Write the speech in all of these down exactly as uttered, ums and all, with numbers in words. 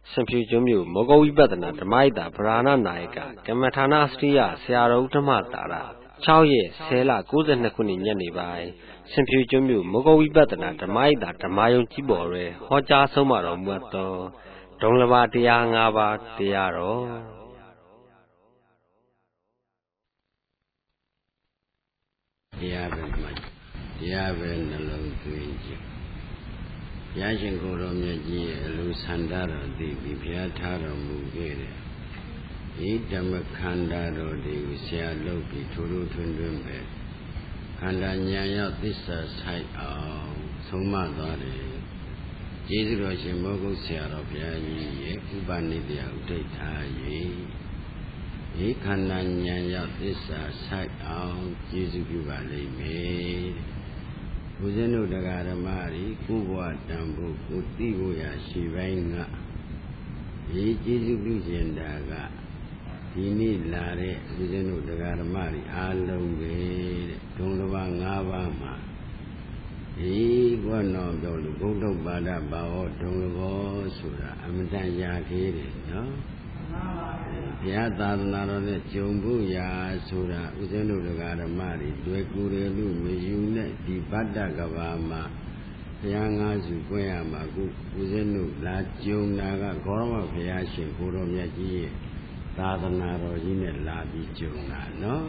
Simpujumu, Mogowi Badana, the Maida, Brana Naika, Kamatana Stria, Siara Utamatara, Chauye, Sela, Kuza Nakuni Yanibai, Simpujumu, Mogowi Badana, the Maida, the Mayon Tibore, Hoja Somaro Muerto, Donglava Tiangava, Tiaro. Diabetes, Diabetes, alone to Egypt. Yashin Koromaji, Lusandaro, the Bipiataro Mugere. Edamakandaro, the Usia Loki, Turu Tundumbe. Kandanya, this side of Somadore. Jesus Mogo Siaro Piayi, Ubanidia, Data. Ekandanya, this side of Jesus Valley. Uzeno dagara mari kubwa tambu kutigo ya shivainga ye Jesu Christ daga dini lare uzeno dagara mari along be donglaba ngaba ma ye gwana dolu Buddha bada bao donglabo sura amatan ya kere no ya tadana ne jumbu ya sura uzeno dagara mari dwe kure lu meyu ne di badda gabama ya nga su kwaya ma ku uzeno la jumna ga goroma phaya shin koro mya ji ye tadana ro ji ne la bi jumna no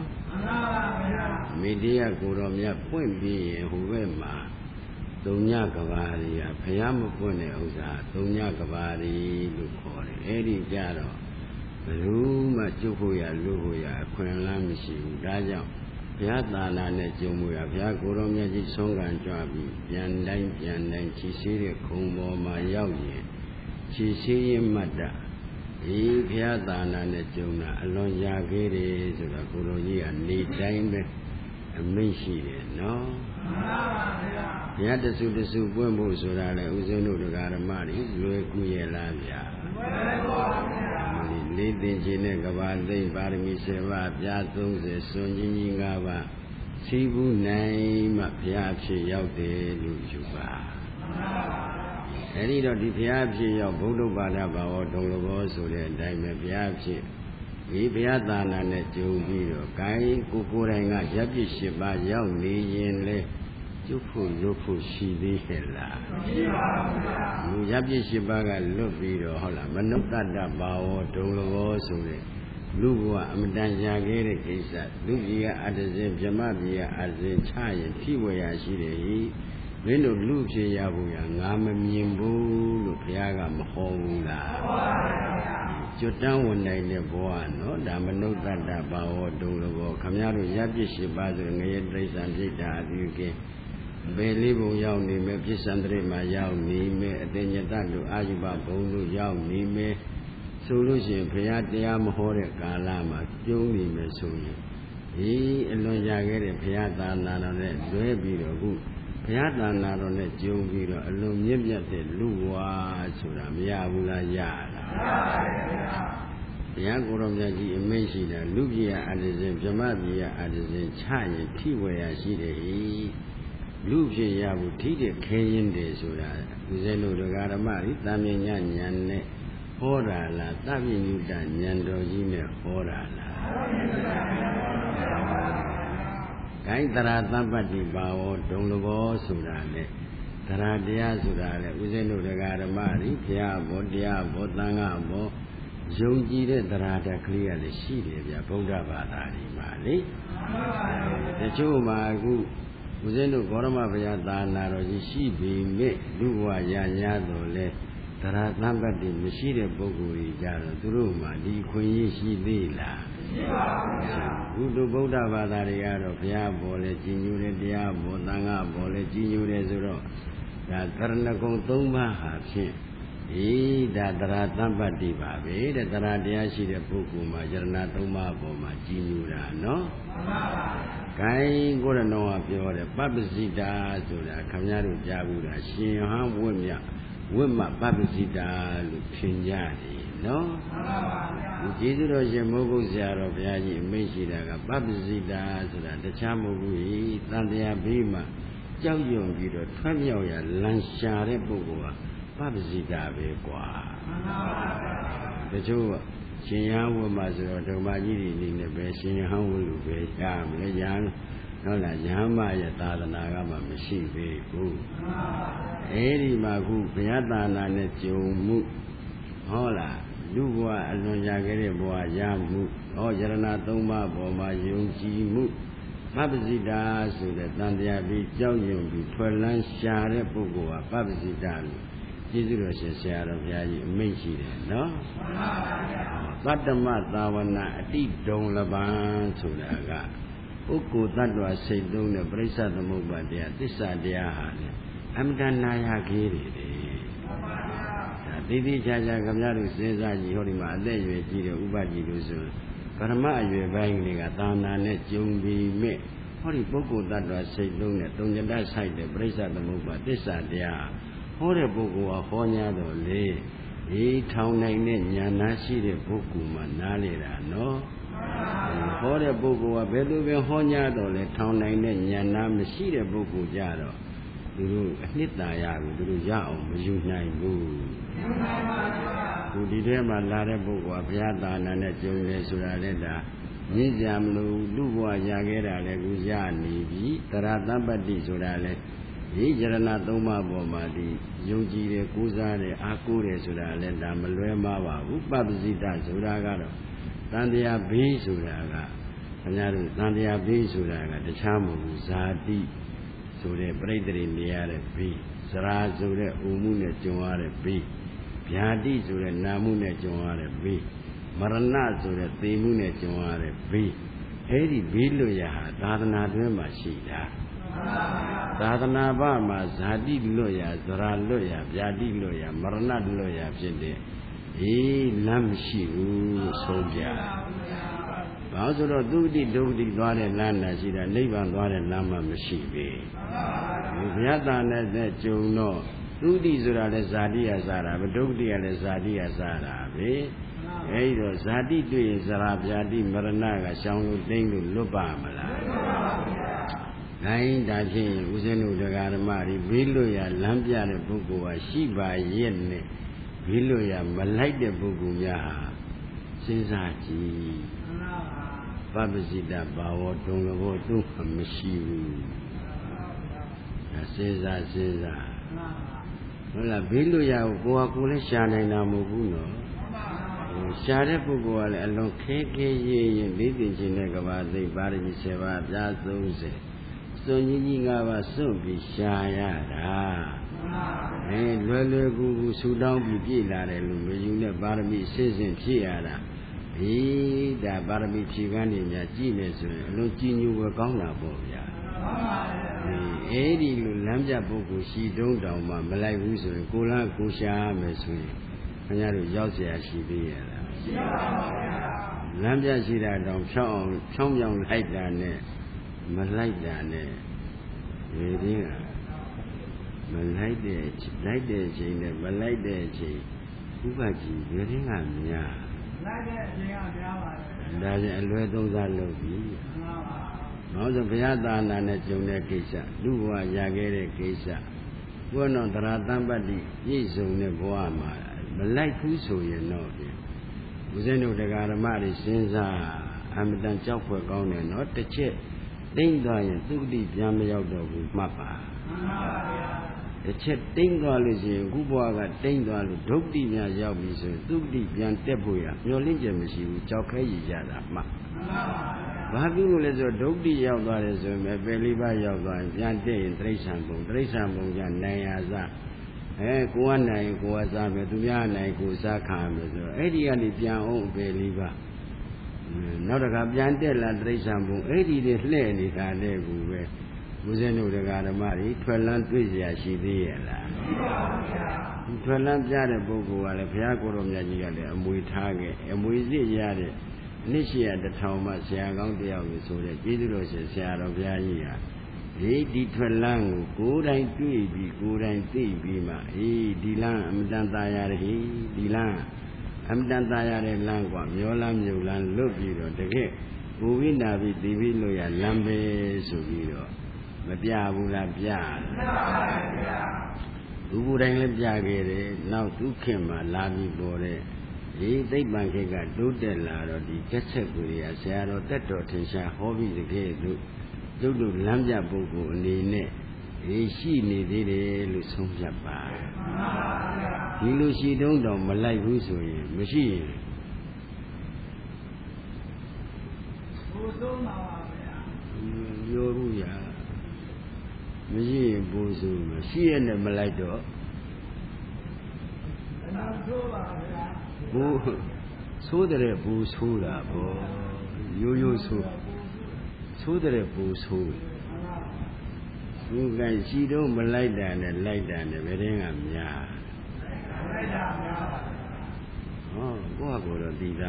media koro mya pwint bi ye hu be ma Dunya kabari ya phaya ma pwint ne usa dunya kabari lu khore edi jaro Luma Jukuya Luya, Quenlam Shiu, Raja, Piatana Nejumuya, Piakuromaji Songa and Jabi, Yan Lang Yan Lang, Chisiri, Kumbo, Mayawi, Chisiri Mada, E Piatana Nejuna, Alon Yagiri, Zurakuroya, Need Dime, and Mishi, no? Yada Suda Subumbo Surala, Uzeno Garamari, Luekuya Lavia. Leading Jinegaba, they bari me seva, Piatos, Sonjingaba, Sibu name, Piachi out there, Lujuba. Any of the Piachi of Bodo Badaba or Dolobo, so that Diamond Piachi, Vipiatana Netu, Kai, Kukuranga, Jabi Shiba, Young Lee, Jufu, Jufu, Shidi Hella. Yabi Shibaga, Lupido, Hola, Manukada Bao, Dolovo, Sule, Lugua, Amdanja Gere Kisa, Lugia Adazim, Jamabia, Azim Chai, Tiwaya Shide, Vendo Lupi Yabuya, Nama Mimbu, Lupiaga, Mahola. Jotan one night never no, Damanukada Bao, Dolovo, Kamyaru Yabi Shibaga, and Trace and Zita, U K. Believe young name, Pisandre, my young name, Denyatando, Ajiba, Bono, young name, Solution, Piatiam, Hore, Kalama, Juni, Mesuni. He alone Yagere, Piata, Nanonet, Dwebido, Piata, Nanonet, Jumbido, alone Yemiate, Lua, Suram, Yabula, Yara. Yanguram Yaji, Meshina, Lugia, Adizim, Jamabia, Adizim, Chai, Tiwaya, Shide. Lupi Yabu Tide Kayan de Sura, Uzeno de Garamari, Tamina Yane, Hora la, Tabi Yando Jime, Hora la. Kaitara Tampati Bao, Dongobo Surale, Taradia Surale, Uzeno de Garamari, Pia, Bodia, Botanga, Bo, Zonji de Tarada clear the Shide, Yaboda Badari Mali. The Chuma Uzeno Gorama Vayata Naroji Shibi, Me, Lua Yanyadole, Taratambati, Mishire Boguri, Jaro, Duruma, Di Queen Shibila. Udo Boda Vadariado, Piabole, Jinure Diabo, Tanga, Bole, Jinure Zuro, that Tarnacon Tumba Hapsi. E that Taratambati Babe, the Taradiashi, the Pukuma, Jarnatuma, Boma, Jinura, no? Kai go to know up your Babisita to the Kamyaru Jabuda, Shinhan Wimya, Wimma Babisita, Lupinyadi, no? Jesus Mogo Zaro Piaji, Meshida, Babisita, so that the Chamogui, Tandia Bima, Jauyon Gido, Twamioya, Lanshare Bogua, Babisita Begua. ချို့ရှင်ရဟန်းဝတ်မှာဆိုတော့ဓမ္မကြီးတွေအနေနဲ့ပဲရှင်ရဟန်းဝတ်လို့ပဲရမလဲရဟန်းဟုတ်လားရဟန်းမရဲ့သာသနာကမှမရှိသေးဘူးအဲဒီမှာခုဘုရားသာသနာနဲ့ကြုံမှုဟုတ်လားလူဘဝအလွန်ရခဲ့တဲ့ဘဝရမှုဟောယရဏသုံးပါးပေါ်မှာယုံကြည်မှုပပ္ပစိတာဆိုတဲ့တန်တရားပြီးကြောက်ရွံ့ပြီးထွက်လန်းရှာတဲ့ပုဂ္ဂိုလ်ဟာပပ္ပစိတာလို့ကျေးဇူးတော်ရှင်ဆရာတော်ဘုရားကြီးအမိန့်ရှိတယ်နော်သတ္တမသာဝနာအတိဒုံလပံဆိုတာကပုဂ္ဂိုလ်တ attva စိတ်သုံးတဲ့ပရိစ္ဆသမုပ္ပါတရားသစ္စာတရားဟာလေအမတန်နာရကြီးတယ်ဒါတိတိကျကျခင်ဗျားတို့စဉ်းစားကြည့်ဟောဒီမှာအသက်အရွယ်ကြီးတဲ့ဥပကြီးလို့ဆိုပရမအရွယ်ပိုင်းတွေကသာနာနဲ့ကြုံပြီးမဲ့ဟောဒီပုဂ္ဂိုလ်တ attva စိတ်သုံးတဲ့တုံညတဆိုင်တဲ့ပရိစ္ဆသမုပ္ပါသစ္စာတရားဟောတဲ့ပုဂ္ဂိုလ်ဟာဟောညာတော်လေဒီထောင်နိုင်တဲ့ဉာဏ်နာရှိတဲ့ပုဂ္ဂိုလ်မှနားလေတာနော်ဟောတဲ့ပုဂ္ဂိုလ်ကဘယ်သူပဲဟောညာတော်လဲထောင်နိုင်တဲ့ဉာဏ်နာမရှိတဲ့ပုဂ္ဂိုလ်ကြတော့သူတို့အနှစ်သာရကိုသူတို့ရအောင်မယူနိုင်ဘူးသူဒီထဲမှာလာတဲ့ပုဂ္ဂိုလ်ကဘုရားသာနာနဲ့ကြုံတယ်ဆိုတာလည်းဒါမြင့်ကြမလို့လူဘဝရခဲ့တာလည်းခုရနေပြီတရတပ္ပတ္တိဆိုတာလည်းဒီယရဏသုံးပါးပေါ်မှာဒီယုံကြည်တယ်ကိုးစားတယ်အားကိုးတယ်ဆိုတာလည်းဒါမလွဲမှားပါဘူးပပ္ပစိတဆိုတာကတော့တန်တရားဘေးဆိုတာကခင်ဗျားတို့တန်တရားဘေးဆိုတာကတခြားမဟုတ်ဘူးဇာတိဆိုတဲ့ပြိတ္တိနေရတဲ့ဘေးဇရာဆိုတဲ့ဥမှုနဲ့ကြုံရတဲ့ဘေးဗျာတိဆိုတဲ့နာမှုနဲ့ကြုံရတဲ့ဘေးမရဏဆိုတဲ့သေမှုနဲ့ကြုံရတဲ့ဘေးအဲ့ဒီဘေးလွတ်ရဟာသာသနာတွင်မှာရှိတာသာသနာ့ဘမှာဇာတိလွတ်ရဇရာလွတ်ရဗျာတိလွတ်ရမရဏလွတ်ရဖြစ်တဲ့အေးလမ်းမရှိဘူးလို့ဆုံးပြ။ဘာလို့ဆိုတော့သုတိဒုက္ခတိသွားတဲ့လမ်းနဲ့ရှိတာနိဗ္ဗာန်သွားတဲ့လမ်းမှမရှိပေ။ဒီဘုရားသာနဲ့ကြုံတော့သုတိဆိုတာလည်းဇာတိရစားတာပဲဒုက္ခတိကလည်းဇာတိရစားတာပဲ။အဲဒီတော့ဇာတိတွေ့ရင်ဇရာဗျာတိမရဏကရှောင်လို့တိမ့်လို့လွတ်ပါမလား။နိုင်ဒါဖြင့်ဦးဇင်းတို့တရားဓမ္မတွေဘေးလွတ်ရလမ်းပြတဲ့ပုဂ္ဂိုလ်ဟာရှိပါရဲ့နဲ့ဘေးလွတ်ရမလိုက်တဲ့ပုဂ္ဂိုလ်များဟာစဉ်းစားကြည့်ပပ္ပစိတဘာဝဒုံလဘောသူမရှိဘူးဒါစဉ်းစားစဉ်းစားဟုတ်လားဘေးလွတ်ရကိုကိုယ်ဟာကိုယ်လည်းရှာနိုင်တာမဟုတ်ဘူးနော်ရှာတဲ့ပုဂ္ဂိုလ်ကလည်းအလွန်ခဲခဲရင်ရင်လေးသိခြင်းနဲ့ကဘာသိပါရမီဆယ်ပါးပြားသုံးဆယ်စွန့်ကြီးကြီးငါးပါးစွန့်ပြီးရှာရတာအဲလွယ်လွယ်ကူကူဆူတောင်းပြီးပြည့်လာတယ်လို့မယူနဲ့ပါရမီအစစ်စစ်ဖြည့်ရတာဒီဒါပါရမီဖြည့်ကန်းနေများကြည့်မယ်ဆိုရင်အလုံးကြည်ညိုပဲကောင်းတာပေါ့ဗျာအဲဒီလိုလမ်းပြပုဂ္ဂိုလ်ရှိတုံးတောင်မှမလိုက်ဘူးဆိုရင်ကိုယ်လားကိုရှာရမယ်ဆိုရင်ခင်ဗျားတို့ရောက်เสียရှိသေးရလားရှိပါပါဗျာလမ်းပြရှိတာတောင်ဖြောင်းအောင်ဖြောင်းပြောင်းလိုက်တာနဲ့မလိုက်တာနဲ့ဒီတင်းကမလိုက်တဲ့လိုက်တဲ့အချိန်နဲ့မလိုက်တဲ့အချိန်ဥပကြီးဒီတင်းကများလိုက်တဲ့အချိန်ကများပါတယ်ဒါကြောင့်အလွယ်သုံးစားလုပ်ပြီမှန်ပါပါနောက်ဆိုဘုရားသာနာနဲ့ကြုံတဲ့ကိစ္စလူဘဝရခဲ့တဲ့ကိစ္စဘုရားတော်သရတံပတ္တိပြည့်စုံတဲ့ဘဝမှာမလိုက်ဘူးဆိုရင်တော့ဦးဇင်းတို့တရားဓမ္မတွေစဉ်းစားအမတန်ကြောက်ဖွယ်ကောင်းတယ်နော်တစ်ချက်တိမ့်သွားရင်သုတိပြန်မရောက်တော့ဘူးမှတ်ပါမှန်ပါဗျာတစ်ချက်တိမ့်သွားလို့ရှိရင်ခုဘဝကတိမ့်သွားလို့ဒုက္တိများရောက်ပြီဆိုရင်သုတိပြန်တက်ဖို့ရမျောလင့်ချက်မရှိဘူးကြောက်ခဲရည်ရတာမှတ်မှန်ပါဗျာဘာဖြစ်လို့လဲဆိုတော့ဒုက္တိရောက်သွားတယ်ဆိုရင်ပဲလေးပါးရောက်သွားရင်ပြန်တက်ရင်တိရစ္ဆာန်ဘုံတိရစ္ဆာန်ဘုံကနိုင်ရစားအဲကိုယ်ကနိုင်ကိုယ်ကစားမယ်သူများနိုင်ကိုယ်စားခံမယ်ဆိုတော့အဲ့ဒီကနေပြန်အောင်အပေလေးပါနောက်တခါပြန်တက်လာတိရစ္ဆာန်ဘုံအဲ့ဒီတွေလှဲ့နေတာတဲ့ကူပဲဦးဇင်းတို့တရားဓမ္မတွေထွက်လန်းတွေ့เสียရှိသေးရဲ့လားရှိပါဘူးဗျာဒီထွက်လန်းပြတဲ့ပုဂ္ဂိုလ်ကလည်းဘုရားကိုယ်တော်မြတ်ကြီးကလည်းအမွေထားခဲ့အမွေစစ်ရတဲ့အနည်းရှိရတစ်ထောင်မှဆရာကောင်းတယောက်လို့ဆိုတဲ့ကျေးဇူးတော်ရှင်ဆရာတော်ဘုရားကြီးဟာဒီဒီထွက်လန်းကိုကိုယ်တိုင်တွေ့ပြီးကိုယ်တိုင်သိပြီးမှအေးဒီလန်းအမတန်သာရတဲ့ဒီလန်းအမတန်သာရတဲ့လန်းกว่าမျောလန်းမြုပ်လန်းလွတ်ပြီးတော့တကယ်ဘူဝိနာပြီးဒီပြီးလို့ရလမ်းပဲဆိုပြီးတော့မပြဘူးလားပြလားပြပါဗျာသူကိုယ်တိုင်လည်းပြခဲ့တယ်နောက်ဒုက္ခမှာလာပြီးပေါ်တဲ့ဒီသိပ္ပံခေတ်ကတိုးတက်လာတော့ဒီကက်ဆက်ကိုတွေကဆရာတော်တက်တော်ထင်ရှားဟောပြီးတကယ်လို့တို့တို့လမ်းပြပုဂ္ဂိုလ်အနေနဲ့ဒီရှိနေသေးတယ်လို့ဆုံးဖြတ်ပါဒီလိုရှိတုံးတော့မလိုက်ဘူးဆိုရင်မရှိရင်ဘိုးဆုံးပါပါဗျာပြောဘူးရမရှိရင်ဘိုးဆုံးမရှိရနဲ့မလိုက်တော့ဆိုးပါဗျာဘိုးဆိုးတဲ့ဘိုးဆိုးတာပေါ့ရိုးရိုးဆိုးဆိုးတဲ့ဘိုးဆိုးသူကရှိတော့မလိုက်တာနဲ့လိုက်တာနဲ့ဘယ်တင်းကများလိုက်တာများဟောကိုယ့်ဟာကိုယ်တော့သိတာ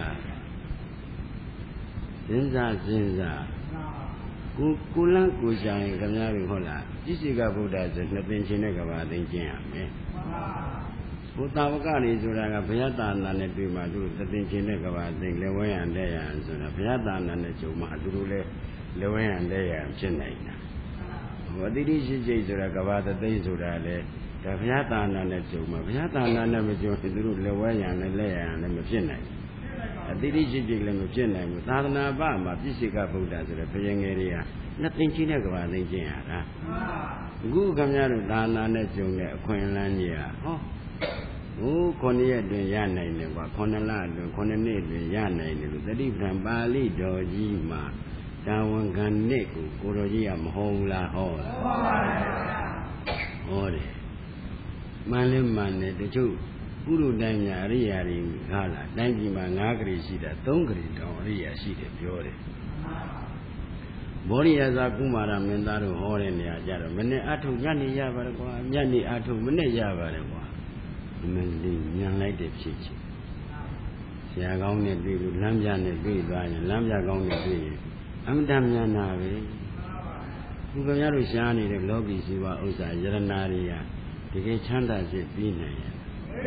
စဉ်းစားစဉ်းစားကိုကိုလန်းကိုရှာရင်ခင်ဗျားတို့ဟုတ်လားပြည့်စုံကဗုဒ္ဓဆိုနှစ်သိန်းချင်းတဲ့ကဘာသိချင်းရမယ်ဘုသာဝကနေဆိုတာကဘုရားတာနာနဲ့တွေ့မှသူတို့သသိချင်းတဲ့ကဘာသိလဲဝဲရန်တဲ့ရန်ဆိုတာဘုရားတာနာနဲ့ကြုံမှသူတို့လည်းလဲဝဲရန်တဲ့ရန်ဖြစ်နေတာဟောတိတိရှိရှိဆိုတာကဘာသသိဆိုတာလေဒါဘုရားတာနာနဲ့ကြုံမှဘုရားတာနာနဲ့မကြုံရင်သူတို့လဲဝဲရန်နဲ့လဲရန်လည်းမဖြစ်နိုင်အတိတိရှိရှိလည်းမဖြစ်နိုင်ဘူးသာသနာ့ဘမှာပြည့်စုံကဗုဒ္ဓဆိုတဲ့ဘုရင်ငယ်တွေကနှစ်သိန်းချင်းတဲ့ကဘာသိချင်းရတာအခုခင်ဗျားတို့သာနာနဲ့ကြုံတဲ့အခွင့်အလမ်းကြီးဟာဟောဟိုခုနှစ်ရက်တွင်ရနိုင်တယ်ကွာခုနှစ်လတွင်ခုနှစ်နှစ်တွင်ရနိုင်တယ်လို့တတိပ္ပံပါဠိတော်ကြီးမှာတာဝန်ခံနဲ့ကိုကိုတော်ကြီးကမဟောဘူးလားဟောလားဟောပါဘူးဟောတယ်မှန်လဲမှန်တယ်တချို့ပုရုတိုင်းများအရိယာတွေကားလာတိုင်းပြည်မှာ၅ဂရီရှိတာ၃ဂရီတောင်အရိယာရှိတယ်ပြောတယ်ဘောရိယသာကုမာရမင်းသားတို့ဟောတဲ့နေရာကြတော့မနေ့အထုညနေရပါတယ်ကွာညနေအထုမနေ့ရပါတယ်ကွာဒီမလေးညံလိုက်တဲ့ဖြစ်ချင်းဆရာကောင်းနဲ့တွေ့လို့လမ်းပြနဲ့တွေ့သွားရင်လမ်းပြကောင်းနဲ့တွေ့ရင်အမှန်တမ်းမြန်တာပဲခုခင်ဗျားတို့ရှားနေတဲ့လောကီစီဝါဥစ္စာယရနာတွေကတကယ်ချမ်းသာစေပြီးနိုင်ရဲ့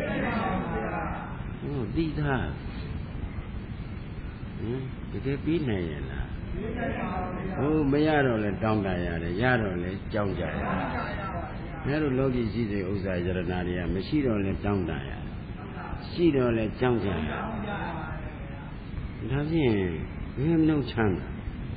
ဟုတ်တိသားဟင်တကယ်ပြီးနိုင်ရဲ့လားဟိုမရတော့လဲတောင်းတရတယ်ရတော့လဲကြောက်ကြရတယ်အဲလိုလောကီရှိတဲ့ဥစ္စာယရနာတွေကမရှိတော့လဲတောင်းတရတယ်ရှိတော့လဲကြောက်ကြရတယ်ဒါဖြင့်ဘယ်မလို့ချမ်းသာ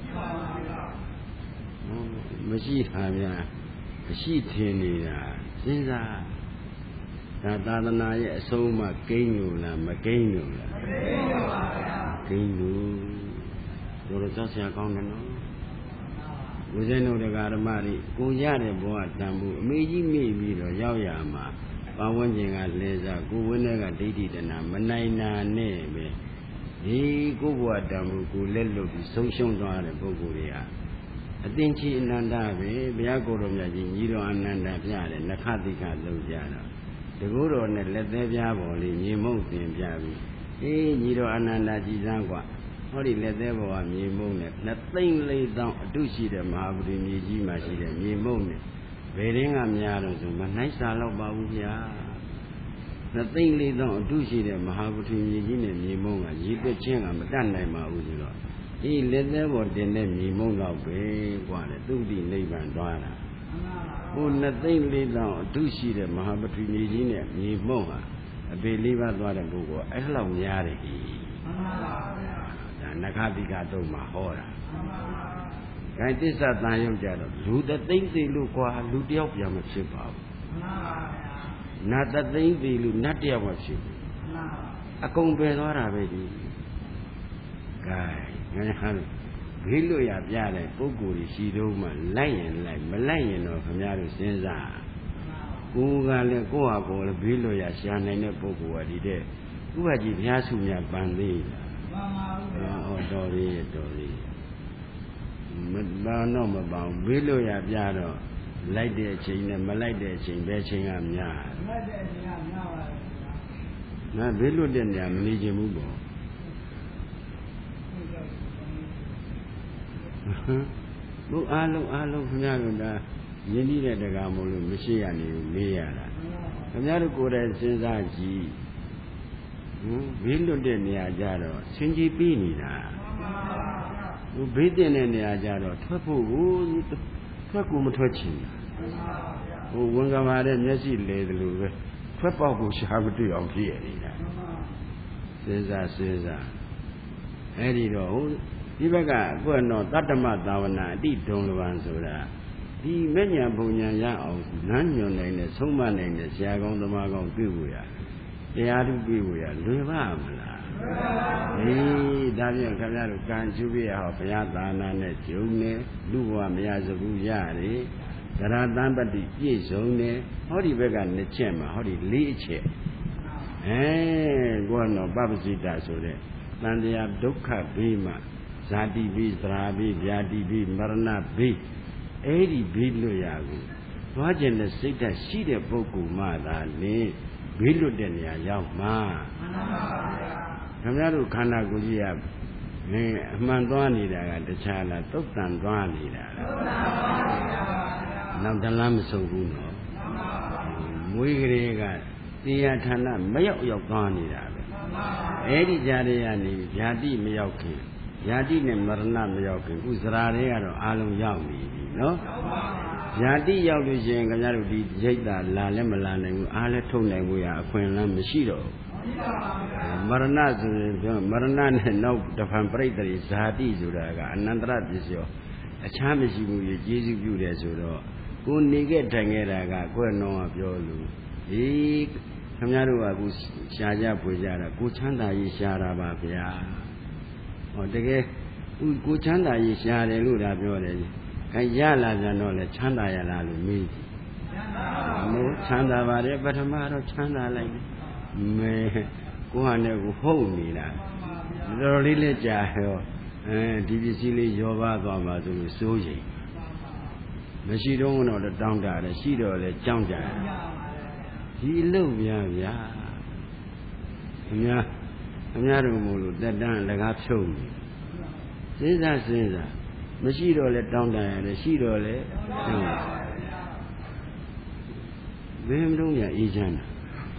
မရှိတာများမရှိထင်နေတာစဉ်းစားဒါသာသနာရဲ့အဆုံးအမကိန်းလို့လားမကိန်းလို့လားမကိန်းပါဘူးကိန်းလို့တို့တော့ကြောက်စရာကောင်းတယ်နော်ဝိဇ္ဇနုဒကာဓမ္မတွေကိုရတဲ့ဘဝတန်ဖို့အမေကြီးမိပြီးတော့ရောက်ရမှာပတ်ဝန်းကျင်ကလဲစားကိုဝင်းတဲ့ကဒိဋ္ဌိတဏမနိုင်နာနဲ့ပဲဒီကိုဘဝတန်ဖို့ကိုလက်လွတ်ပြီးဆုံးရှုံးသွားတဲ့ပုဂ္ဂိုလ်တွေဟာအသင်္ချီအနန္တပဲဘုရားကိုယ်တော်မြတ်ကြီးညီတော်အနန္တပြတယ်နခတိကလုံးကြတော့တကူတော်နဲ့လက်သေးပြားပေါ်လေးညီမုံတင်ပြပြီးအေးညီတော်အနန္တကြည်စမ်းกว่าဟောဒီလက်သေးပေါ်ကမြေမုံနဲ့နှစ်သိန်းလေးတောင်အတုရှိတဲ့မဟာဗုဒ္ဓမြေကြီးမှာရှိတဲ့မြေမုံနဲ့ဘယ်ရင်းကများတော့ဆိုမနှိုက်စာတော့ပါဘူးဗျာနှစ်သိန်းလေးတောင်အတုရှိတဲ့မဟာဗုဒ္ဓမြေကြီးနဲ့မြေမုံကရည်သွက်ချင်းကမတတ်နိုင်ပါဘူးဆိုတော့ဒီလက်သေးပေါ်တင်တဲ့မြေမုံတော့ပဲกว่าလေသူတိနိဗ္ဗာန်သွားတာဟိုနှစ်သိန်းလေးတောင်အတုရှိတဲ့မဟာဗုဒ္ဓမြေကြီးနဲ့မြေမုံဟာအပေလေးပါးသွားတဲ့ပုဂ္ဂိုလ်အဲ့လောက်များတယ်ကြီးမှန်ပါဗျာဒါနခတိကတော့မှဟောတာဂိုင်းတစ္ဆတန်ရုပ်ကြတော့လူတသိန်းသေးလို့ကွာလူတယောက်ပြန်မဖြစ်ပါဘူးမှန်ပါဗျာနတ်တသိန်းသေးလို့နတ်တယောက်မဖြစ်ဘူးမှန်ပါအကုန်ပယ်သွားတာပဲဒီဂိုင်းငါဟာဘေးလွတ်ရပြတဲ့ပုဂ္ဂိုလ်ကြီးရှိတော့မှလိုက်ရင်လိုက်မလိုက်ရင်တော့ခင်ဗျားတို့စဉ်းစားကိုယ်ကလည်းကိုယ့်ဟာကိုယ်လည်းဘေးလွတ်ရရှာနိုင်တဲ့ပုဂ္ဂိုလ်ကဒီတဲ့ဥပကြီးဘုရားစုမြတ်ပန်သေးလားမှန်ပါဘူးဟောတော်လေးတော်လေးမပန်တော့မပန်ဘေးလွတ်ရပြတော့လိုက်တဲ့အချိန်နဲ့မလိုက်တဲ့အချိန်ဘယ်ချိန်ကများလိုက်တဲ့အချိန်ကများပါဘူးငါဘေးလွတ်တဲ့နေရာမနေချင်ဘူးပေါ့ဘုအားလုံးအားလုံးခင်ဗျားတို့ဒါရင်းနှီးတဲ့တကားမို့လို့မရှိရနေဘူးမေးရတာခင်ဗျားတို့ကိုယ်တိုင်စဉ်းစားကြည့်ဟင်ဘေးလွတ်တဲ့နေရာကြတော့ဆင်ကြီးပြီးနေတာဟိုဘေးတင်တဲ့နေရာကြတော့ထွက်ဖို့ကိုထွက်ကိုမထွက်ချင်ဟိုဝန်ကမာတဲ့မျက်စိလဲတယ်လို့ပဲထွက်ပေါက်ကိုရှာမတွေ့အောင်ဖြစ်ရနေတာဆစဉ်းစားစဉ်းစားအဲ့ဒီတော့ဒီဘက်ကအခုကတော့တတ္တမသာဝနာအတိဒုံလပံဆိုတာဒီမဉ္ဇဉ်ဘုံဉာဏ်ရအောင်နန်းညွန်နိုင်တဲ့ဆုံးမနိုင်တဲ့ဆရာကောင်းသမားကောင်းတွေ့ဖို့ရတရားထုတွေ့ဖို့ရလွယ်ပါမလားအေးဒါပြန်ခင်ဗျားတို့ကံကျူပြရဟောဘုရားသာနာနဲ့ဂျုံနေလူဘဝမရစဘူးရတယ်သရတံပတိပြည့်စုံတယ်ဟောဒီဘက်ကနှစ်ချက်မှာဟောဒီလေးအချက်အဲကိုကတော့ပပ္ပစိတဆိုတဲ့တန်တရားဒုက္ခဘေးမှာဇာတိဘေးသရာဘေးဗျာတိဘေးမရဏဘေးအဲ့ဒီဘေးလွတ်ရာကိုသွားခြင်းနဲ့စိတ်ဓာတ်ရှိတဲ့ပုဂ္ဂိုလ်မှသာလေဘေးလွတ်တဲ့နေရာရောက်မှာခင်ဗျားတို့ခန္ဓာကိုယ်ကြီးကမင်းအမှန်သွားနေတာကတခြားလားသုတ်တန်သွားနေတာလားနောက်တလားမဆုံးဘူးနော်မွေးကလေးကတရားဌာနမရောက်ရောက်သွားနေတာပဲအဲ့ဒီကြားတွေကနေญาတိမရောက်ခင်ญาတိနဲ့မရဏမရောက်ခင်ခုစရာတွေကတော့အာလုံးရောက်နေပြီနော်ญาတိရောက်လို့ရှိရင်ခင်ဗျားတို့ဒီရိတ်တာလာလည်းမလာနိုင်ဘူးအားလည်းထုတ်နိုင်ဘူးရအခွင့်အလမ်းမရှိတော့မရဏဆိုရင်ပြောမရဏနဲ့နောက်တဖန်ပြိတ္တိဇာတိဆိုတာကအနန္တရပစ္စယောအချမ်းမရှိဘူးရေကျေးဇူးပြုတယ်ဆိုတော့ကိုနေခဲ့ထိုင်ခဲ့တာကကိုယ်တော်ကပြောလို့ဒီခင်ဗျားတို့ကအခုရှားကြဖွေကြတာကိုချမ်းသာရေးရှားတာပါဗျာဟောတကယ်ကိုချမ်းသာရေးရှားတယ်လို့ဒါပြောတယ်အဲရလာပြန်တော့လေချမ်းသာရလားလို့မေးမို့ချမ်းသာပါတယ်ပထမတော့ချမ်းသာလိုက်မဲကိုဟာနဲ့ကိုဟုတ်နေတာတော်တော်လေးလက်ကြာရောအဲဒီပစ္စည်းလေးရောပါသွားမှာဆိုလို့စိုးရိမ်မရှိတော့တော့တောင်းတတယ်ရှိတော့လေကြောင်းကြတယ်ဒီအလုပ်များဗျာအများအများတို့မို့လို့တက်တန်းလကားဖြုံနေစဉ်းစားစဉ်းစားမရှိတော့လေတောင်းတရတယ်ရှိတော့လေဖြုံဘယ်မလို့ညာအေးချမ်းတာ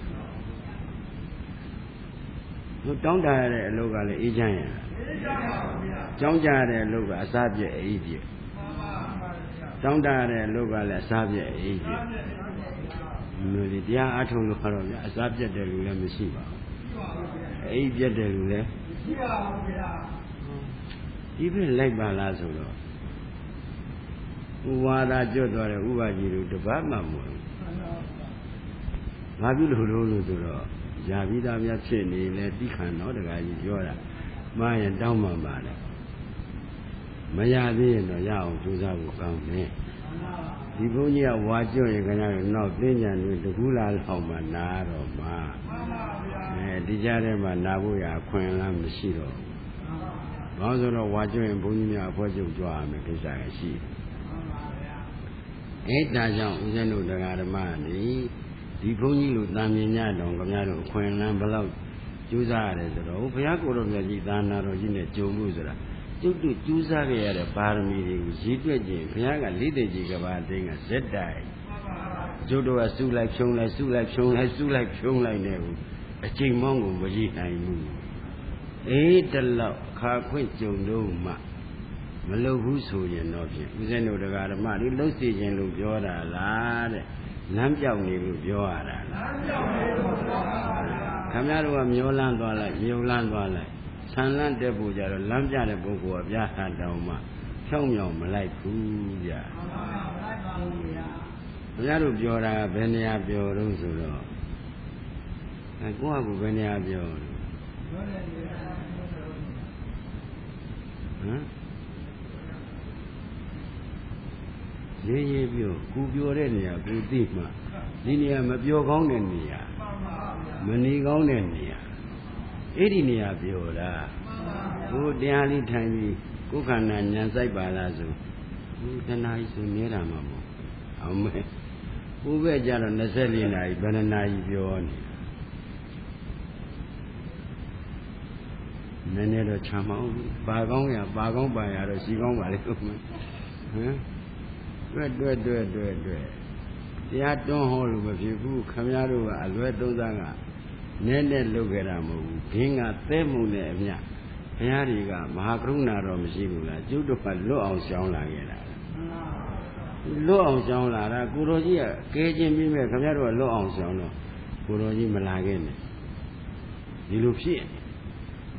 ဘုတောင်းတရတဲ့အလုပ်ကလည်းအေးချမ်းရတာကြောင်းကြရတဲ့အလုပ်ကအစားပြည့်အေးပြည့်တောင်းတရတဲ့အလုပ်ကလည်းအစားပြည့်အေးပြည့်မျိုးဒီတရားအထုံလို့ကတော့ဗျာအစားပြတ်တယ်လူလည်းမရှိပါဘူးအိပ်ပြတ်တယ်လူလည်းမရှိပါဘူးဗျာဒီပြလိုက်ပါလားဆိုတော့ဥဝါဒကျွတ်သွားတဲ့ဥပါကြီးတို့တပတ်မှမဟုတ်ဘူးဘာဖြစ်လို့လို့လို့ဆိုတော့ຢာပြီးသားများဖြစ်နေလဲတိခဏတော့တခါကြီးပြောတာမှားရင်တောင်းမှပါလေမရသေးရင်တော့ရအောင်ကြိုးစားဖို့ကောင်းတယ်ဒီဘုန်းကြီးကဝါကျွတ်ရင်ခင်ဗျားတို့နောက်သိဉာဏ်တွေတကူလာလောက်မှနာတော့မှအဲဒီကြားထဲမှာနာဖို့ရအခွင့်အလမ်းမရှိတော့ဘူးဘာလို့ဆိုတော့ဝါကျွတ်ရင်ဘုန်းကြီးများအဖွဲ့ချုပ်ကြွားရမယ်ကိစ္စကရှိတယ်အဲဒါကြောင့်ဦးဇင်းတို့တရားဓမ္မနေဒီဘုန်းကြီးလိုတန်မြင်ညတောင်ခင်ဗျားတို့အခွင့်အလမ်းဘယ်လောက်ကြိုးစားရတယ်ဆိုတော့ဘုရားကိုယ်တော်မြတ်ကြီးသာနာတော်ကြီးနဲ့ကြုံလို့ဆိုတာကျွတ်တူကြိုးစားခဲ့ရတဲ့ပါရမီတွေကိုရည်တွက်ခြင်းဘုရားကလေးတဲ့ကြီးကဘာတင်းကဇက်တိုင်ကျွတ်တော်ကစုလိုက်ဖြုံးလိုက်စုလိုက်ဖြုံးလိုက်စုလိုက်ဖြုံးလိုက်နေဘူးအချိန်မောင်းကိုမကြည့်နိုင်ဘူးအေးတလောက်ခါခွင့်ကြုံတော့မှမလုပ်ဘူးဆိုရင်တော့ဖြင့်ဦးဇင်းတို့တရားဓမ္မတွေလှုပ်စီခြင်းလို့ပြောတာလားတဲ့လမ်းပြောက်နေလို့ပြောရတာလားလမ်းပြောက်နေလို့ပြောပါဗျာခင်ဗျားတို့ကမျောလန်းသွားလိုက်မြုံလန်းသွားလိုက်ဆန်လန်းတက်ဖို့ကြတော့လမ်းပြတဲ့ပုဂ္ဂိုလ်ကပြတာတောင်းမှဖြောင်းမြောင်မလိုက်ဘူးဗျာခင်ဗျားတို့ပြောတာကဘယ်နေရာပြောတော့ဆိုတော့အဲကိုယ့်ဟာကိုယ်ဘယ်နေရာပြောဟမ်ရေးရေးပြောကိုပြောတဲ့နေရာကိုသိမှဒီနေရာမပြောကောင်းတဲ့နေရာမနေကောင်းတဲ့နေရာအဲ့ဒီနေရာပြောတာကိုတရားလေးထိုင်ပြီးကိုခန္ဓာဉာဏ်စိုက်ပါလားဆိုကိုတဏှာကြီးဆိုနေတာမှာမဟုတ်အောင်မဲကိုပဲကြတော့၂၄နာရီဘယ်နှနာရီပြောနေနည်းနည်းတော့ချမ်းမအောင်ပါကောင်းရပါကောင်းပါရတော့ရှိကောင်းပါလေဟမ်တွေ့တွေ့တွေ့တွေ့တွေ့တရားတွန်းဟောလို့မဖြစ်ဘူးခမည်းတော်ကအလွဲသုံးစားကနည်းနည်းလုပ်ခဲ့တာမဟုတ်ဘူးခင်းကသဲမှုနဲ့အမျှဘုရားတွေကမဟာကရုဏာတော်မရှိဘူးလားကျုပ်တို့ကလွတ်အောင်ရှောင်းလာခဲ့တာလွတ်အောင်ရှောင်းလာတာကိုတော်ကြီးကကဲခြင်းပြီးမဲ့ခမည်းတော်ကလွတ်အောင်ရှောင်းတော့ကိုတော်ကြီးမလာခဲ့နဲ့ဒီလိုဖြစ်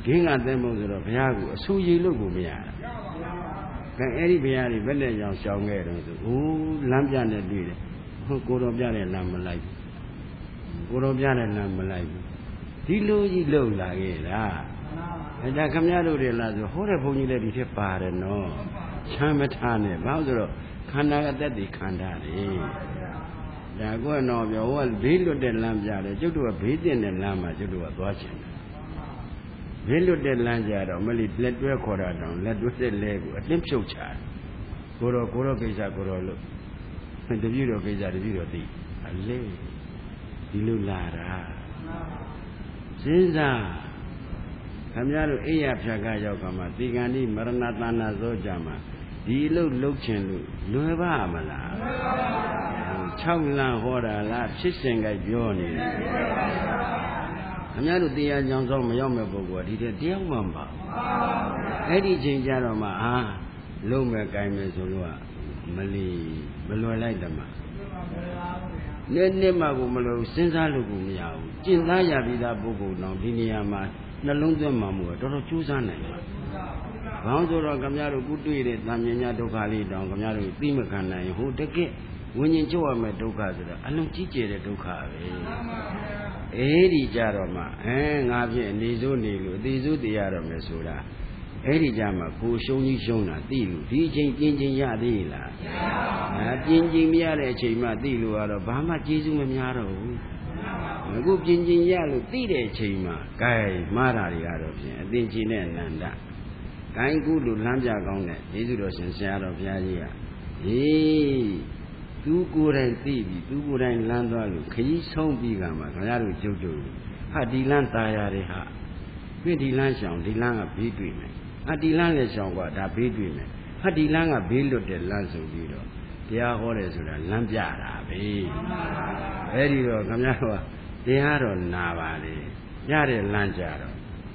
King at them of the Piago, so you look at me. Can any Piari better young song get on the oh, Lamjan that did it. Who go to Piana Lamb like go to Piana Lamb like Dilo, you look like it, ah. And I come out of the last horrible you let it apart and no. Chamatane, Bowser, Kanda that they can't have it. They are going off your own bill of the Lamb, you do a bit in the Lama, you do a watching. Bill of the Lanja, only let me a quarter down, let me say leg, a limp show child. Goro Goro Gaza Goro look. And the view of Gaza, the view of thee. A lay. Dilu Lara. Sinza. Kamyaru Ea Piaga Yokama, Tigani, Maranatana Zojama, Dilu Luchen, Lueva Mala, Chowlan Hora, La Chissinga Joni. Kamyaru Dia Johnson Mayoma Bogo, did a dear mamba. Eddie Jinjaroma, ah, Loma Gaime Zulua, Mali, Malolaidama. Nenema Gumalo, Sinza Lugumia, Jinaya Vida Bogo, now Diniama. The London Mamu, Doro Chusan. Bouncer Camaro good to it, Namina Dokali down Camaro, Timacana, who take it when you enjoy my Doka, I don't teach it at Doka. Edi Jaroma, and Avi and Nizuni, Dizudi Arama Sura. Edi Jama, who show you Shona, Dilu, D J Jinjin Yadila. Jinjin Yara Chima Dilu, Alabama, Jizu Yaro. Good Jinjin Yellow, Tide Chima, Guy, Marari Arabia, Dinjin and Nanda. Guy Gulu Lanja Gonet, Isidros and Sarah of Yadia. Eh, two good and Tibi, two good and Landalu, Kayis home Bigama, Kanaru Jojo, Hadilan Tayareha. Dilan sound, Dilan a big women. Hadilan is on what a big women. Hadilan a bill of the lands of Vido. They are orders with a Lampiara, eh? Very well, Kamara. They are on Navali, Yare Lanjaro.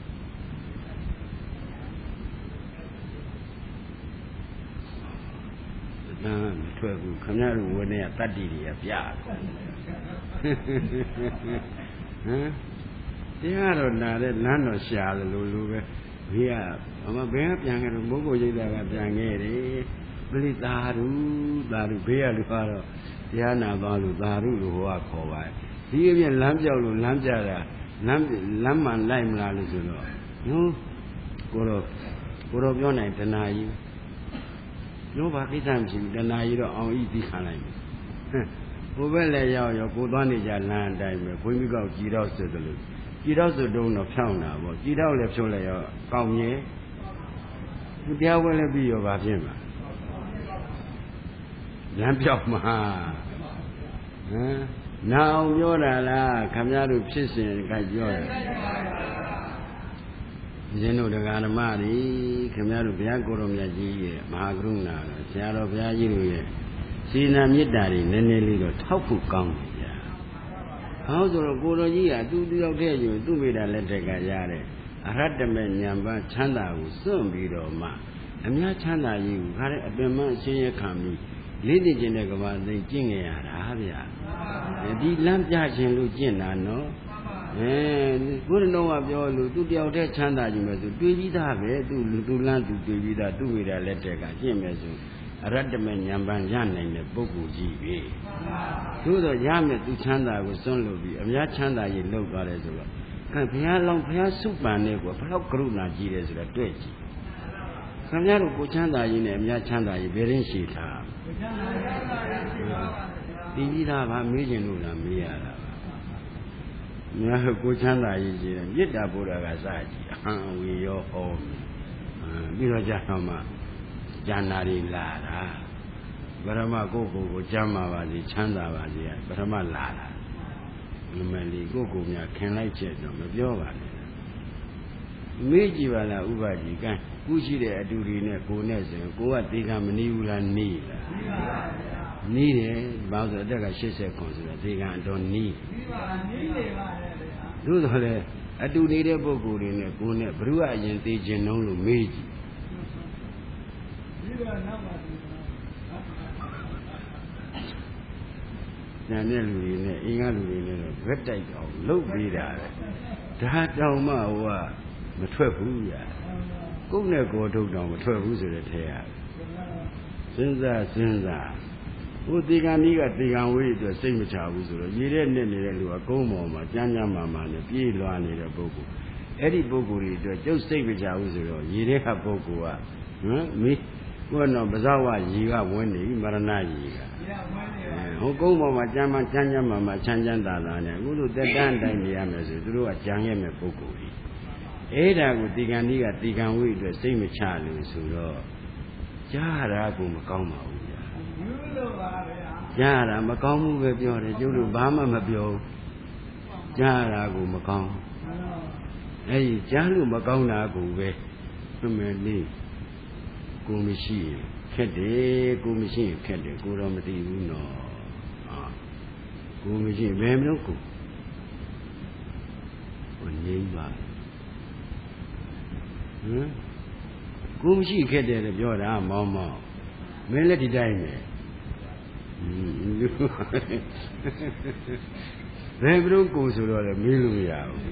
The time twelve Canaru when they are thirty of Yard. They are on that land of Shalulu. Here, I'm a bear young and a Mogo Yanga, Blitaru, Baru Bear Luparo, Yana Balu Baru, who are called. Here, Lamjalo, Lamjara, Lamman Lime Lalizuno. No, Goro, Goro Yona, deny you. Nobody times you deny you don't eat this kind. Over lay out your good one is your land diamond. When we go, get out to the loop. Get out the dawn of town now, but get out left shoulder your come here. There will be your Vajima. Lampiama. Now you're a Kamyaru Pissin, Kajoy. Zeno the Garamari, Kamyaru Biagorum Yaji, Mahagruna, Siaro Biaji, Sina Midari, Neneli, Tofu Kong. How's the Gorogia, do the occasion, do me that letter Gayare. I had the man Yamba Chanda will soon be the ma. I'm not Chanda, you had a Bema Senior Kami, Lady Genegava, the King Arabia. The lamp judging Lugina, no? And wouldn't know of your do the outer Chanda, you must do it have it, do land to do it, do with a letter Gajimesu. I read the man Yamban Yan in the book of G B. To the Yamet to Chanda was son Luby, and Yat Chanda you know God as well. Can Pia long Pia Super Nego, how Gruna G is the Twitch. Some Yaru Chanda in a Yat Chanda, you very shit. Divida va million una mia. Nyaho Chanda is in Yita Buddha Gazaji, we your home. Birajama Janari Lara. Barama Gogo, Jama Valley, Chanda Valley, Barama Lara. Normally Gogo, can I check them of your valley? Mejivala Ubaji, Gucci de Adurina, Gones, and go at the Gamaniula Nila. Need Bowser Daga Shisa consider, they don't need. Do the I do need a book in a Gune, Brua and the Genolo Meiji. Nanelu in a Ingalu, red type of low breeder. That Doma, မထွက်ဘူးရကိုယ်နဲ့ကိုယ်ထုတ်တော့မထွက်ဘူးဆိုတဲ့ထဲရစဉ်းစားစဉ်းစားဟိုဒီကံကြီးကဒီကံဝေးအတွက်စိတ်မချဘူးဆိုတော့ရေတဲ့နဲ့နေတဲ့လူကကုန်းပေါ်မှာကြမ်းကြမ်းမာမာနဲ့ပြေးလွှားနေတဲ့ပုဂ္ဂိုလ်အဲ့ဒီပုဂ္ဂိုလ်တွေအတွက်ကျုပ်စိတ်မချဘူးဆိုတော့ရေတဲ့ကပုဂ္ဂိုလ်ကဟမ်မီးကိုယ်တော့ပဇဝရေကဝင်နေမရဏရေကဟိုကုန်းပေါ်မှာကြမ်းမှကြမ်းကြမ်းမာမာချမ်းချမ်းသာသာနဲ့အခုလိုတက်တန်းတိုင်းနေရမယ်ဆိုသူတို့ကကြံခဲ့မဲ့ပုဂ္ဂိုလ်ကြီးအဲ့ဒါကိုဒီကံကြီးကဒီကံဝိအတွက်စိတ်မချလို့ဆိုတော့ကြားရတာကိုမကောင်းပါဘူးဗျာကြားရတာမကောင်းဘူးပဲပြောတယ်ကျုပ်တို့ဘာမှမပြောကြားရတာကိုမကောင်းအဲ့ဒီကြားလို့မကောင်းတာကိုပဲအမေလေးကိုမရှိရင်ခက်တယ်ကိုမရှိရင်ခက်တယ်ကိုတော့မသိဘူးနော်ဟာကိုမရှိဘယ်မလို့ကိုဟိုငြိမ်းပါဟမ်ကိုမရှိခက်တယ်လို့ပြောတာမောင်းမောင်းမင်းလည်းဒီတိုင်းပဲဘယ်မလို့ကိုဆိုတော့လည်းမေးလို့မရဘူး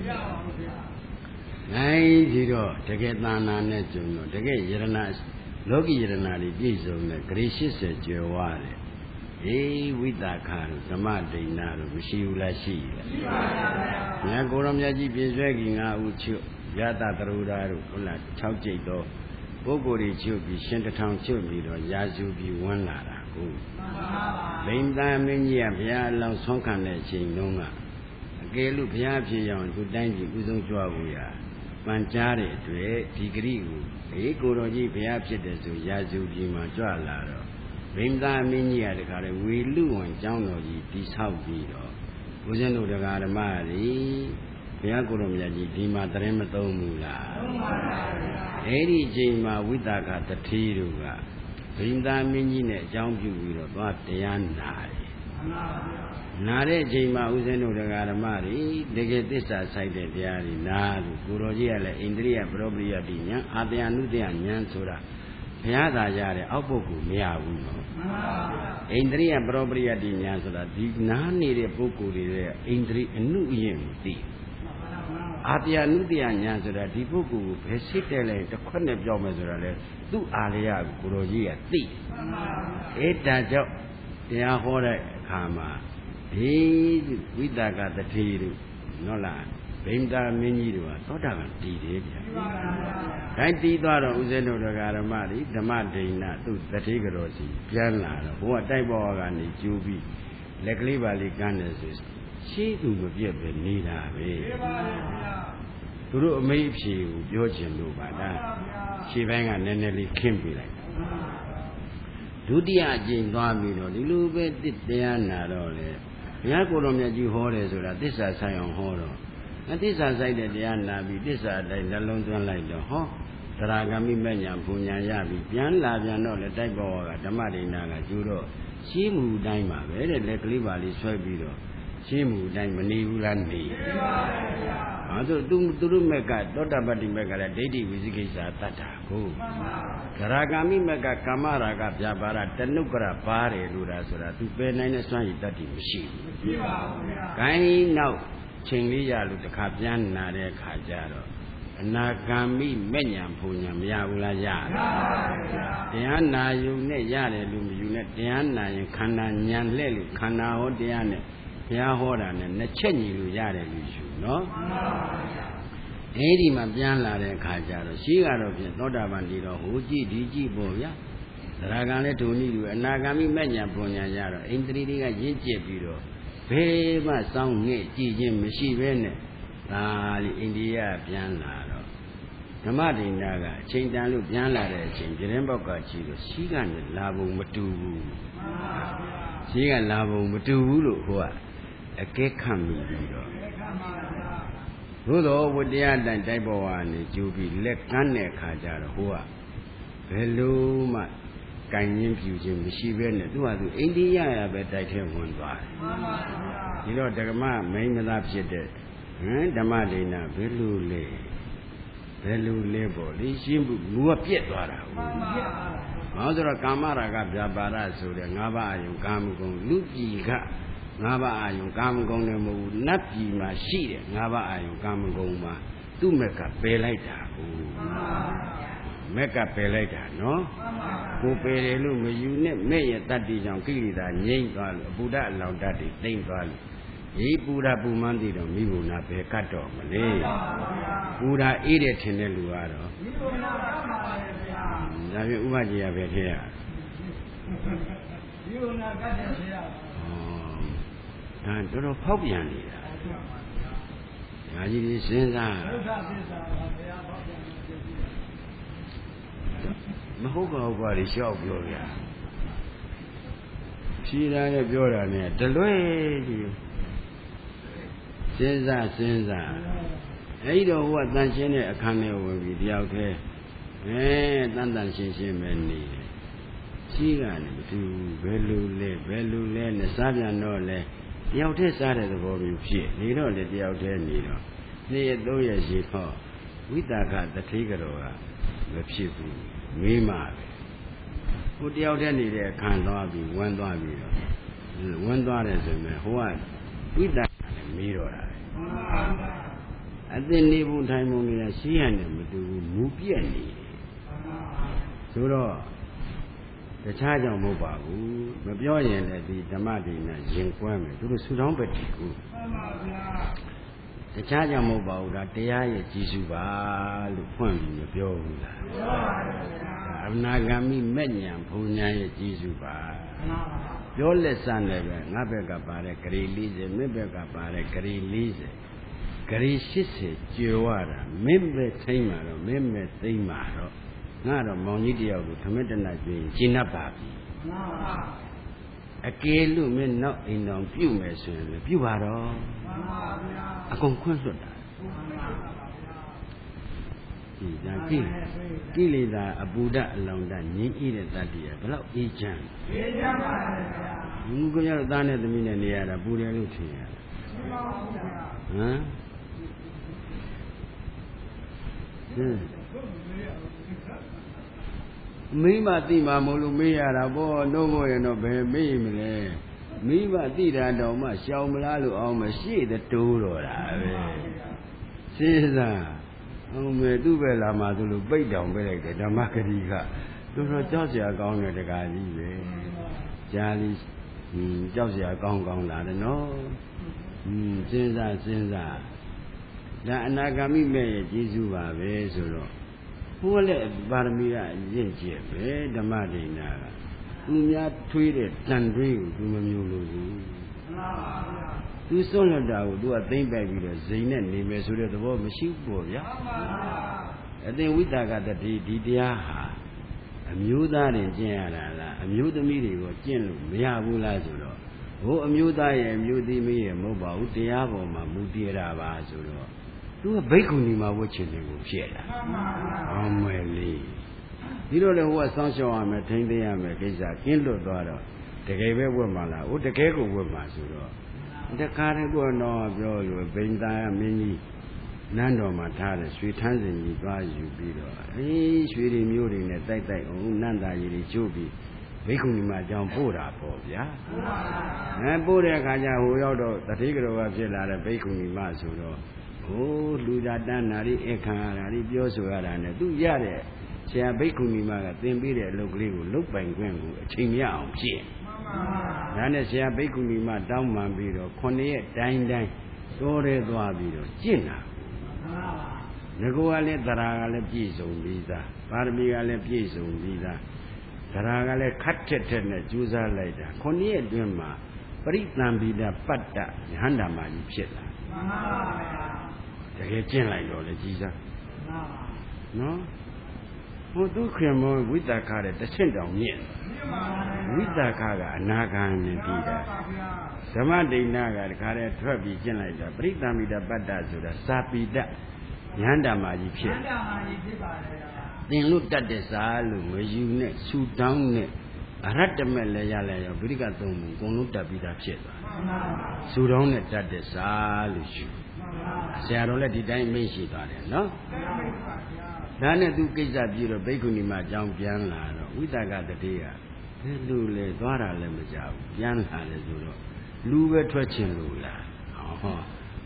နိုင်ဒီတော့တကယ်သာနာနဲ့ကြုံတော့တကယ်ယရဏလောကီယရဏတွေပြည့်စုံတဲ့ဂရေ၈၀ကျော်ဝါတယ်အေးဝိတာခါတို့ဓမ္မဒိဏတို့မရှိဘူးလားရှိလားရှိပါဘူးဗျာကိုရောမြတ်ကြီးပြည့်စွဲကြီးငါဥချွတ်ရတသရုဒာတို့ဟုတ်လား၆ကျိတ်တော့ပုဂ္ဂိုလ်တွေချွတ်ပြီးရှင်တထောင်ချွတ်ပြီးတော့ရာစုပြီးဝန်းလာတာကိုဘိန္ဒာမင်းကြီးကဘုရားအလောင်းဆုံးခံတဲ့အချိန်တုန်းကအကယ်လို့ဘုရားဖြစ်ရအောင်သူတိုင်းကြီးဥဆုံးကြွဖို့ရပန်ကြားတဲ့အတွက်ဒီဂရိကိုအေးကိုတော်ကြီးဘုရားဖြစ်တယ်ဆိုရာဇူပြည်မှာကြွလာတော့ဘိန္ဒာမင်းကြီးကတခါလေဝေလူဝင်ကျောင်းတော်ကြီးတိဆောက်ပြီးတော့ဦးဇင်းတို့တရားဓမ္မတွေဘုရားကိုတော်မြတ်ကြီးဒီမှာတရင်မသုံးဘူးလားသုံးပါပါဘုရားအဲ့ဒီအချိန်မှာဝိတာကတထေးတို့ကဘိန္ဒာမင်းကြီးနဲ့အကြောင်းပြုပြီးတော့သွားတရားနာတယ်မှန်ပါဗျာနာတဲ့အချိန်မှာဦးဇင်းတို့တရားဓမ္မတွေတကယ်သစ္စာဆိုင်တဲ့တရားတွေနာလို့ကိုတော်ကြီးကလည်းဣန္ဒြိယပရောပရိယတိဉာဏ်အာတယနုတယဉာဏ်ဆိုတာဘုရားသာရတဲ့အောက်ပုဂ္ဂိုလ်မရဘူးနော်မှန်ပါဗျာဣန္ဒြိယပရောပရိယတိဉာဏ်ဆိုတာဒီနားနေတဲ့ပုဂ္ဂိုလ်တွေရဲ့ဣန္ဒြိအနုအယင်ကိုသိအာတယနုတယဉာဏ်ဆိုတာဒီပုဂ္ဂိုလ်ကိုဘယ်စိတ်တဲလဲတစ်ခွက်နဲ့ပြောမယ်ဆိုတာလေသူ့အာလျာကိုကိုတော်ကြီးကသိမှန်ပါဗျာအဲ့ဒါကြောင့်တရားဟောတဲ့အခါမှာဒီဝိတာကတထေးတို့နော်လားဗိန္ဒာမင်းကြီးတို့ကသောတာပန်တည်တယ်ဗျာ။ဒါတည်သွားတော့ဥစ္စေတို့တရားဓမ္မတွေဓမ္မဒိဏသူတထေးကြောစီပြန်လာတော့ဘုရားတိုက်ပေါ်ကနေကျူးပြီးလက်ကလေးပါလေးကမ်းတယ်ဆိုရှင်းသူမပြည့်ပဲနေတာပဲ။သူတို့အမေးအဖြေကိုပြောချင်လို့ပါလား။ရှေ့ပိုင်းကနည်းနည်းလေးခင်းပြလိုက်။ဒုတိယအကျင့်သွားပြီးတော့ဒီလိုပဲတရားနာတော့လေဘုရားကိုယ်တော်မြတ်ကြီးဟောတယ်ဆိုတာသစ္စာဆိုင်အောင်ဟောတော့အသစ္စာဆိုင်တဲ့တရားနာပြီးသစ္စာအတိုင်းနှလုံးသွင်းလိုက်တော့ဟောသရဂမိမဉ္ဇဉ်ဘုံဉာဏ်ရပြီးပြန်လာပြန်တော့လေတိုက်ပေါ်ကဓမ္မဒိဏကကျိုးတော့ရှင်းမှုတိုင်းပါပဲတဲ့လက်ကလေးပါလေးဆွဲပြီးတော့ရှင်းမှုတိုင်းမနေဘူးလားနေပါဘူးဗျာ။အဲဆိုသူသူတို့မက်ကသောတာပတ္တိမက်ကလည်းဒိဋ္ဌိဝိသိကိစ္စတတ်တာကိုသရဂမိမက်ကကာမရာဂဗျာပါဒတဏုကရပါတယ်လို့ဒါဆိုတာသူပယ်နိုင်တဲ့စွမ်းရည်တတ်တည်မရှိဘူး။မရှိပါဘူးဗျာ။ခိုင်းနောက်ချိန်လေးရလို့တစ်ခါပြန်နာတဲ့အခါကျတော့အနာဂံမိမဲ့ညာဘုံညာမရဘူးလားရတယ်။ရပါဘူးဗျာ။တရားနာယုံနဲ့ရတယ်လို့မယူနဲ့တရားနာရင်ခန္ဓာဉာဏ်လှဲ့လို့ခန္ဓာဟောတရားနဲ့ဘုရားဟောတာနဲ့နှစ်ချက်ညီလို့ရတယ်လို့ယူနော်မှန်ပါဗျာအဲ့ဒီမှာပြန်လာတဲ့အခါကျတော့ရှိကတော့ဖြင့်သောတာပန်ဒီတော့ဟိုကြည့်ဒီကြည့်ပေါ့ဗျာသရဂံလည်းဒုံနည်းလူအနာဂါမိမညာပုံညာရတော့ဣန္ဒြိတွေကရင့်ကျက်ပြီးတော့ဘယ်မှစောင်းငှဲ့ကြည့်ခြင်းမရှိဘဲနဲ့ဒါလေအိန္ဒိယပြန်လာတော့ဓမ္မဒိဏကအချိန်တန်လို့ပြန်လာတဲ့အချိန်ပြတင်းပေါက်ကကြည့်လို့ရှိကနေလာပုံမတူဘူးရှိကလာပုံမတူဘူးလို့ဟိုကအကဲခတ်မိပြီးတော့သို့တော်ဝတ္တရားတိုင်တိုက်ပေါ်ကနေကျူပြီးလက်ကမ်းတဲ့အခါကျတော့ဟိုကဘယ်လိုမှကံရင်းပြူခြင်းမရှိဘဲနဲ့သူ့ဟာသူအိန္ဒိယရပဲတိုက်ထဲဝင်သွားတယ်ဒီတော့ဓမ္မမိန်းမသားဖြစ်တဲ့ဟမ်ဓမ္မဒိဏဘယ်လိုလဲဘယ်လိုလဲပေါ့လေရှင်းဘူးလူကပြက်သွားတာဟုတ်ဘာလို့ဆိုတော့ကာမရာဂဗျာပါဒဆိုတဲ့၅ပါးအယုံကာမဂုဏ်လူပြည်က၅ပါးအာယုံကာမဂုဏ်နဲ့မဟုတ်ဘူးနတ်ပြည်မှာရှိတဲ့၅ပါးအာယုံကာမဂုဏ်မှာသူ့မက်ကပယ်လိုက်တာကိုမက်ကပယ်လိုက်တာနော်ကိုပယ်တယ်လို့မယူနဲ့မဲ့ရဲ့တတ္တိကြောင့်ကိလေသာငြိမ့်သွားလို့အပူဓာအလောင်တတ်တွေတိမ့်သွားလို့ဒီပူဓာပူမှန်းသိတော့မိဘုနာဘယ်ကတ်တော့မလဲပူဓာအေးတဲ့ထင်တဲ့လူကတော့မိဘုနာကတ်ပါပါလေဗျာဒါဖြင့်ဥပကြီးရပဲထဲရမိဘုနာကတ်တယ်ဆရာဩဒါတော်တော်ဖောက်ပြန်နေတာဒါကြီးဒီစဉ်းစားမဟုတ်ပါဘူးကွာလေရှောက်ပြောဗျာဖြီးတာနဲ့ပြောတာနဲ့တလွဲကြီးစဉ်းစားစဉ်းစားအဲ့တော့ဟိုကတန်ရှင်းတဲ့အခန်းထဲဝင်ပြီးတယောက်တည်းအဲတန်တန်ရှင်းရှင်းပဲနေတယ်ရှိကနေမတူဘယ်လိုလဲဘယ်လိုလဲနဲ့စားပြန်တော့လဲတယောက်တည်းစားတဲ့သဘောမျိုးဖြစ်နေတော့လေတယောက်တည်းနေတော့နေ့ရက်သုံးရက်ရှိတော့ဝိတာကတတိကတော်ကမဖြစ်ဘူးမေးမှပဲဟိုတယောက်တည်းနေတဲ့အခန်းသွားပြီးဝမ်းသွားပြီးတော့ဝမ်းသွားတယ်ဆိုရင်ဟိုကဝိတာကလည်းမေးတော့တာအသင်နေဘူးထိုင်မှုနေရှိရနေမတူဘူးမူပြက်နေတယ်ဆိုတော့တခြားကြောင့်မဟုတ်ပါဘူးမပြောရင်လည်းဒီဓမ္မဒိနာရင်ကွမ်းမယ်သူတို့ဆူတောင်းပတိကူတခြားကြောင့်မဟုတ်ပါဘူးဒါတရားရဲ့ကြည်စုပါလို့ဖွင့်ပြီးမပြောဘူးလားပြောပါဘူးအနာဂမ်မိမဲ့ညာဘုံညာရဲ့ကြည်စုပါပြောလက်စနဲ့ပဲငါဘက်ကပါတဲ့ဂရီ၄၀မင်းဘက်ကပါတဲ့ဂရီ၄၀ဂရီ၈၀ကျွယ်ဝတာမင်းပဲထိမ့်မှာတော့မင်းပဲသိမ့်မှာတော့ငါတော့မောင်ကြီးတယောက်ကိုသမက်တနာကျွေးကျင့်တတ်ပါပြီအကယ်လို့မင်းနောက်အိမ်တော်ပြုတ်မယ်ဆိုရင်လည်းပြုတ်ပါတော့အကုန်ခွင့်လွတ်တာဒီဒါကိကိလေသာအပူဓာအလောင်ဓာငြိမ်းအေးတဲ့တတ္တိရဘယ်လောက်အေးချမ်းအေးချမ်းပါလေဗျာဘုရားကတော့သားနဲ့သမီးနဲ့နေရတာပူတယ်လို့ထင်ရတယ်ဟမ်ဟင်းမိမသိမှာမလို့မေးရတာပေါ့နှုတ်ဖို့ရင်တော့ဘယ်မေးမလဲမိမသိတာတော့မှရှောင်မလားလို့အောင်မရှိတဲ့တိုးတော့တာပဲစဉ်းစားအောင်မယ်သူ့ပဲလာမှဆိုလို့ပိတ်တောင်ပဲလိုက်တယ်ဓမ္မဂတိကတော်တော်ကြောက်စရာကောင်းတဲ့တကားကြီးပဲကြားလိကြောက်စရာကောင်းကောင်းလာတယ်နော်ဟင်းစဉ်းစားစဉ်းစားဒါအနာဂါမိမဲ့ရဲ့ကျေးဇူးပါပဲဆိုတော့ဘုရားလည်းပါရမီကရင့်ကျက်ပဲဓမ္မဒိနာကသူများထွေးတဲ့တန်ထွေးကိုသူမမျိုးလို့ဘူးမှန်ပါဗျာသူစွန့်လွတ်တာကိုသူကသိမ့်ပိုက်ပြီးတော့ဇိမ်နဲ့နေမယ်ဆိုတဲ့သဘောမရှိဘူးပေါ့ဗျာမှန်ပါဗျာအသင်ဝိတာကတတိဒီတရားဟာအမျိုးသားတွေကျင့်ရတာလားအမျိုးသမီးတွေကိုကျင့်လို့မရဘူးလားဆိုတော့ဟိုအမျိုးသားရဲ့အမျိုးသမီးရဲ့မဟုတ်ပါဘူးတရားပေါ်မှာမူတည်တာပါဆိုတော့သူကဘိက္ခုနီမှာဝတ်ချင်တယ်ကိုဖြစ်လာအမယ်လေးဒီတော့လေဟိုကစောင့်ရှောက်ရမယ်ထိန်းသိမ်းရမယ်ကိစ္စကင်းလွတ်သွားတော့တကယ်ပဲဝတ်မှလားဟိုတကယ်ကိုဝတ်မှဆိုတော့တခါတည်းကတော့ပြောလို့ဗိန္ဒာမင်းကြီးနန်းတော်မှာထားတယ်ရွှေထန်းစင်ကြီးသွားယူပြီးတော့အေးရွှေတွေမျိုးတွေနဲ့တိုက်တိုက်အောင်နန္တာကြီးတွေကျိုးပြီးဘိက္ခုနီမှာအကြောင်းပို့တာပေါ့ဗျာအဲပို့တဲ့အခါကျဟိုရောက်တော့တတိကတော်ကဖြစ်လာတဲ့ဘိက္ခုနီမဆိုတော့ဟိုလူသာတန်းနာရီအခါရာရီပြောဆိုရတာနဲ့သူရတဲ့ဆရာဘိက္ခုနီမကသင်ပေးတဲ့အလုပ်ကလေးကိုလုတ်ပိုင်ခွင့်ကိုအချိန်မရအောင်ဖြစ်ဒါနဲ့ဆရာဘိက္ခုနီမတောင်းပန်ပြီးတော့ခုနှစ်ရက်တိုင်းတိုင်းတိုးရဲသွားပြီးတော့ကျင့်တာငကောကလည်းသရာကလည်းပြည့်စုံပြီးသားပါရမီကလည်းပြည့်စုံပြီးသားသရာကလည်းခတ်ထက်ထက်နဲ့ကြိုးစားလိုက်တာခုနှစ်ရက်အတွင်းမှာပရိသံဘိဒပတ္တယဟန္တာမကြီးဖြစ်လာတကယ်ကျင့်လိုက်တော့လေကြီးစားနော်ဟိုဒုက္ခမောဝိတ္တခါတဲ့တစ်ဆင့်တောင်မြင့်ဝိတ္တခါကအနာဂံနဲ့တည်တာဓမ္မဒိဏကတခါတည်းထွက်ပြီးကျင့်လိုက်တာပရိသံဘိဒပတ္တဆိုတာစာပိတယဟန္တာမကြီးဖြစ်ယဟန္တာမကြီးဖြစ်ပါတယ်သင်လို့တတ်တဲ့စာလို့မယူနဲ့ဆူတောင်းနဲ့အရတ္တမဲ့လည်းရလဲရောဗိဓိကသုံးပုံအကုန်လုံးတက်ပြီးသားဖြစ်သွားဆူတောင်းနဲ့တတ်တဲ့စာလို့ယူဆရာတော်လည်းဒီတိုင်းမိတ်ရှိသွားတယ်နော်ဒါနဲ့သူကိစ္စပြီးတော့ဘိက္ခုနီမအကြောင်းပြန်လာတော့ဝိတကတတိယဘယ်လိုလဲသွားတာလည်းမကြဘူးပြန်လာတယ်ဆိုတော့လူပဲထွက်ချင်လို့လားဟော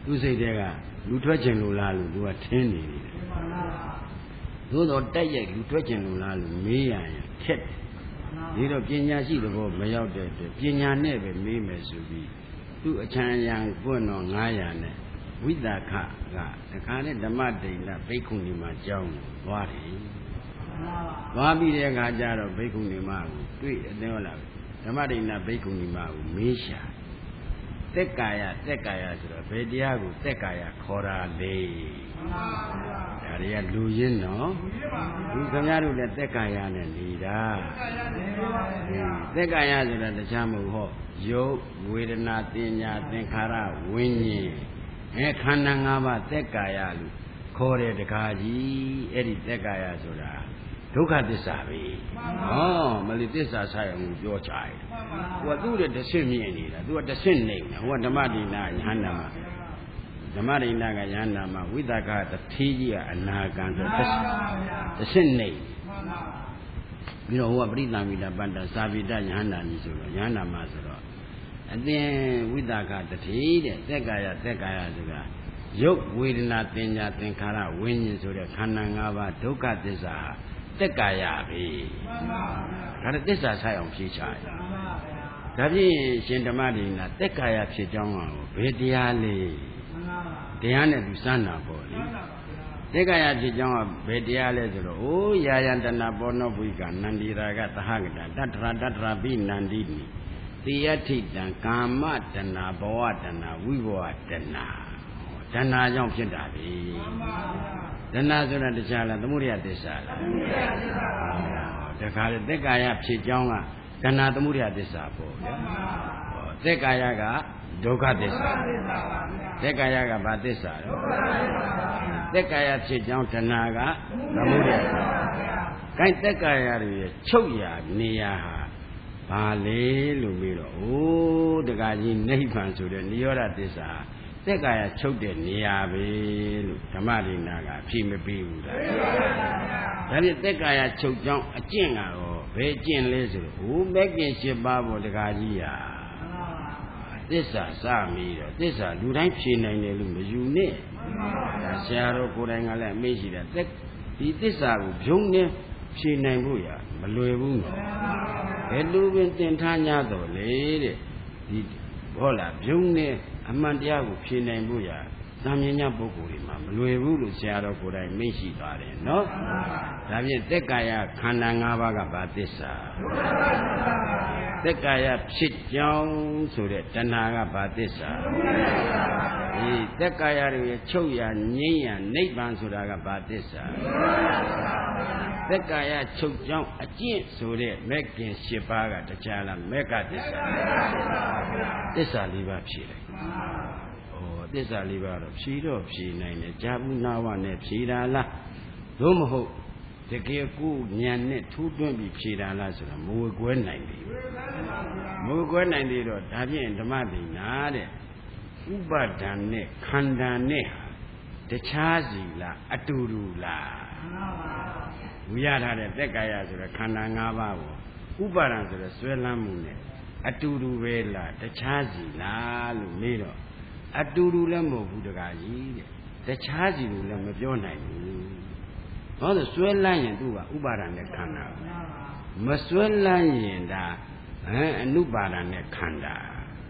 သူစိတ်တွေကလူထွက်ခြင်းလို့လားလို့သူကထင်းနေတယ်သို့တော့တက်ရိုက်လူထွက်ခြင်းလို့လားလို့မေးရရင်ခက်တယ်ဒီတော့ပညာရှိတဲ့ဘောမရောက်တဲ့အတွက်ပညာနဲ့ပဲမေးမယ်ဆိုပြီးသူ့အချမ်းရံပွင့်တော်ငါးရာနဲ့ဝိသခကတခါနဲ့ဓမ္မဒိဋ္ဌဘိက္ခုနီမကျောင်းသွားတယ်သွားပြီးတဲ့အခါကျတော့ဘိက္ခုနီမကိုတွေ့အသိဟုတ်လားဓမ္မဒိဋ္ဌဘိက္ခုနီမကိုမေးရှာသက်ကာယသက်ကာယဆိုတော့ဘယ်တရားကိုသက်ကာယခေါ်တာလေဒါတွေကလူရင်းနော်ဒီခင်ဗျားတို့လည်းသက်ကာယနဲ့နေတာသက်ကာယဆိုတာတခြားမဟုတ်ဟောရုပ်ဝေဒနာတင်ညာသင်္ခါရဝိညာဉ်အဲခန္ဓာ၅ပါးသက်ကာယလို့ခေါ်တယ်တကားကြီးအဲ့ဒီသက်ကာယဆိုတာဒုက္ခသစ္စာပဲဟောမလီသစ္စာဆိုင်အောင်ပြောချင်ဟိုကသူ့ရဲ့တဆင့်မြင်နေတာသူကတဆင့်နေတယ်ဟိုကဓမ္မဒိဋ္ဌယဟန္တာမှာဓမ္မဒိဋ္ဌကယဟန္တာမှာဝိသကတထေးကြီးကအနာဂံဆိုတဆင့်နေပြီးတော့ဟိုကပရိသမိတာပတ္တသာပိတယဟန္တာကြီးဆိုတော့ယဟန္တာမှာဆိုတော့အသင်ဝိသကတထေးတဲ့သက်ကာယသက်ကာယဆိုတာရုပ်ဝေဒနာသင်ညာသင်္ခါရဝိညာဉ်ဆိုတဲ့ခန္ဓာ၅ပါးဒုက္ခသစ္စာသက်ကာယပဲဒါနဲ့သစ္စာဆိုင်အောင်ဖြေချတယ်ဒါဖြင့်ရှင်ဓမ္မဒိဋ္ဌာသက်ကာယဖြစ်ကြောင်းအောင်ဘယ်တရားလဲတရားနဲ့သူစမ်းတာပေါ့လေသက်ကာယဖြစ်ကြောင်းကဘယ်တရားလဲဆိုတော့အိုးယာယံတဏပောနောဘုိကနန္ဒီရာကသဟကတတထရာတထရာပိနန္ဒီနိတိယထိတံကာမတဏဘဝတဏဝိဘဝတဏတဏကြောင့်ဖြစ်တာပဲတဏဆိုတာတရားလားသမုဒယသစ္စာလားတခါလေသက်ကာယဖြစ်ကြောင်းကတဏသမုဒယသစ္စာပေါ့ဗျာသက်ကာယကဒုက္ခသစ္စာသက်ကာယကဘာသစ္စာလဲသက်ကာယဖြစ်ကြောင်းတဏကသမုဒယကိုင်သက်ကာယရဲ့ချုပ်ရာနေရာဟာဘာလဲလို့ပြီးတော့အိုးတခါကြီးနိဗ္ဗာန်ဆိုတဲ့နိရောဓသစ္စာသက်ကာယချုပ်တဲ့နေရာပဲလို့ဓမ္မဒိဋ္ဌာကဖြေမပေးဘူးလားဒါဖြင့်သက်ကာယချုပ်ကြောင်းအကျင့်ကတော့ဘယ်ကျင့်လဲဆိုတော့ဟိုမက်ကင်၈ပါးပေါ်တခါကြီးဟာသစ္စာစမိတော့သစ္စာလူတိုင်းဖြေနိုင်တယ်လို့မယူနဲ့ဒါဆရာတော်ကိုယ်တိုင်ကလည်းအမေ့ရှိတယ်သက်ဒီသစ္စာကိုဖြုံးနေဖြေနိုင်ဖို့ရမလွယ်ဘူးနော်ဘယ်လိုပင်သင်ထား냐တော့လေတဲ့ဒီဟောလားဖြုံးနေအမှန်တရားကိုဖြေနိုင်ဖို့ရသံမြင်ညပုဂ္ဂိုလ်တွေမှာမလွယ်ဘူးလို့ဆရာတော်ကိုယ်တိုင်မိတ်ရှိသွားတယ်နော်ဒါဖြင့်သက်ကာယခန္ဓာ၅ပါးကဘာသစ္စာသက်ကာယဖြစ်ကြောင်းဆိုတဲ့တဏှာကဘာသစ္စာဒီသက်ကာယတွေရဲ့ချုပ်ရငြိမ်းရနိဗ္ဗာန်ဆိုတာကဘာသစ္စာသက်ကာယချုပ်ကြောင်းအကျင့်ဆိုတဲ့မက်ကင်၈ပါးကတရားလားမက်ကသစ္စာသစ္စာ၄ပါးဖြေတယ်သစ္စာလေးပါးတော့ဖြေတော့ဖြေနိုင်တယ်ဂျာဘူးနာဝနဲ့ဖြေတာလားသို့မဟုတ်တကယ်ကိုဉာဏ်နဲ့ထူးသွင်းပြီးဖြေတာလားဆိုတော့မဝကွဲနိုင်ဘူးမဝကွဲနိုင်သေးတော့ဒါဖြင့်ဓမ္မဒိဋ္ဌာတဲ့ဥပါဒံနဲ့ခန္ဓာနဲ့တခြားစီလားအတူတူလားဝိရထားတဲ့သက်ကာယဆိုတဲ့ခန္ဓာ၅ပါးကိုဥပါဒံဆိုတဲ့ဆွဲလန်းမှုနဲ့အတူတူပဲလားတခြားစီလားလို့မေးတော့အတူတူလည်းမဟုတ်ဘူးတကားကြီးတဲ့တခြားစီလို့လည်းမပြောနိုင်ဘူးဘာလို့ဆွဲလန်းရင်သူကဥပါဒဏ်နဲ့ခန္ဓာမဆွဲလန်းရင်ဒါဟမ်အနုပါဒဏ်နဲ့ခန္ဓာ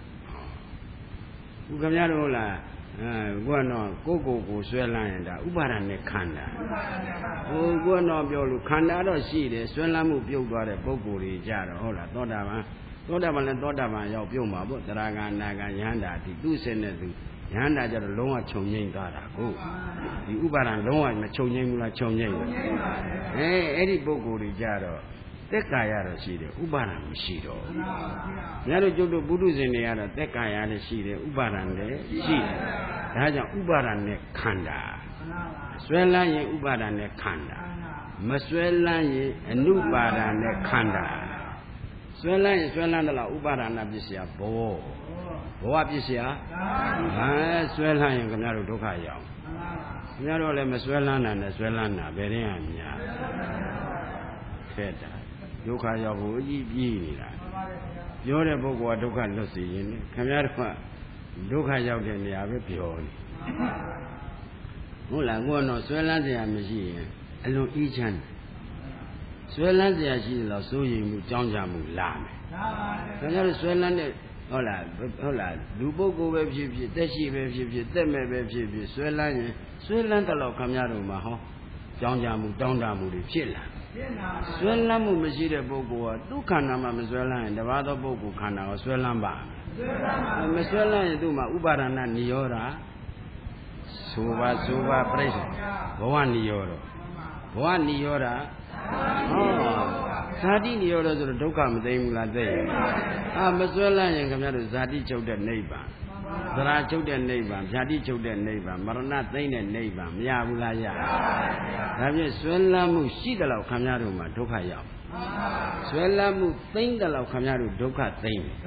ခုခင်ဗျားတို့ဟုတ်လားအဲကတော့ကိုကိုကိုဆွဲလန်းရင်ဒါဥပါဒဏ်နဲ့ခန္ဓာဟိုကတော့ပြောလို့ခန္ဓာတော့ရှိတယ်ဆွဲလန်းမှုပြုတ်သွားတဲ့ပုဂ္ဂိုလ်တွေကြတော့ဟုတ်လားသောတာပန်သောတာပန်လည်းသောတာပန်ရောက်ပြုံးမှာပေါ့သရဂါနာဂါယဟန္တာဒီသူ့စင်နဲ့သူယဟန္တာကျတော့လုံးဝခြုံငိမ့်သွားတာကိုဒီဥပါဒံလုံးဝမခြုံငိမ့်ဘူးလားခြုံငိမ့်ဘူးအဲအဲ့ဒီပုဂ္ဂိုလ်တွေကြတော့သက်ကာယတော့ရှိတယ်ဥပါဒံမရှိတော့ဘူး။များတို့ကျုပ်တို့ပုထုဇဉ်တွေကတော့သက်ကာယလည်းရှိတယ်ဥပါဒံလည်းရှိတယ်။ဒါကြောင့်ဥပါဒံနဲ့ခန္ဓာဆွဲလန်းရင်ဥပါဒံနဲ့ခန္ဓာမဆွဲလန်းရင်အနုပါဒံနဲ့ခန္ဓာဆွဲလန်းရင်ဆွဲလန်းတယ်လားဥပါဒနာပစ္စယဘောဘောပစ္စယဟမ်ဆွဲလန်းရင်ခင်ဗျားတို့ဒုက္ခရောက်ခင်ဗျားတို့လည်းမဆွဲလန်းတာနဲ့ဆွဲလန်းတာဘယ်ရင်အများခဲ့တာဒုက္ခရောက်ဖို့အကြီးကြီးနေတာပြောတဲ့ပုဂ္ဂိုလ်ကဒုက္ခလွတ်စေရင်ခင်ဗျားတို့ကဒုက္ခရောက်တဲ့နေရာပဲပြောနေဟုတ်လားကိုယ်တော့ဆွဲလန်းစရာမရှိရင်အလွန်အေးချမ်းဆွဲလန်းစရာရှိတော့စိုးရိမ်မှုကြောင်းကြမှုလာမယ်ဒါကြောင့်ဆွဲလန်းတဲ့ဟုတ်လားဟုတ်လားလူပုဂ္ဂိုလ်ပဲဖြစ်ဖြစ်တက်ရှိပဲဖြစ်ဖြစ်တက်မဲ့ပဲဖြစ်ဖြစ်ဆွဲလန်းရင်ဆွဲလန်းတဲ့လောက်ခမရတို့မှာဟောကြောင်းကြမှုတောင်းတမှုတွေဖြစ်လာဆွဲလန်းမှုမရှိတဲ့ပုဂ္ဂိုလ်ကသူ့ခန္ဓာမှာမဆွဲလန်းရင်တပါးသောပုဂ္ဂိုလ်ခန္ဓာကိုဆွဲလန်းပါမဆွဲလန်းရင်သူ့မှာဥပါဒနာနိရောဓဆိုပါဆိုပါပြိဿဘဝနိရောဓဘဝနိရောဓဟောဇာတိနိရောဓဆိုတော့ဒုက္ခမသိဘူးလားသိရင်အာမဆွဲလန်းရင်ခင်ဗျားတို့ဇာတိချုပ်တဲ့နိဗ္ဗာန်သရချုပ်တဲ့နိဗ္ဗာန်ဖြာတိချုပ်တဲ့နိဗ္ဗာန်မရဏသိမ့်တဲ့နိဗ္ဗာန်မရဘူးလားရဒါဖြင့်ဆွဲလန်းမှုရှိတဲ့လောက်ခင်ဗျားတို့မှာဒုက္ခရောက်ဆွဲလန်းမှုသိမ့်တဲ့လောက်ခင်ဗျားတို့ဒုက္ခသိမ့်တယ်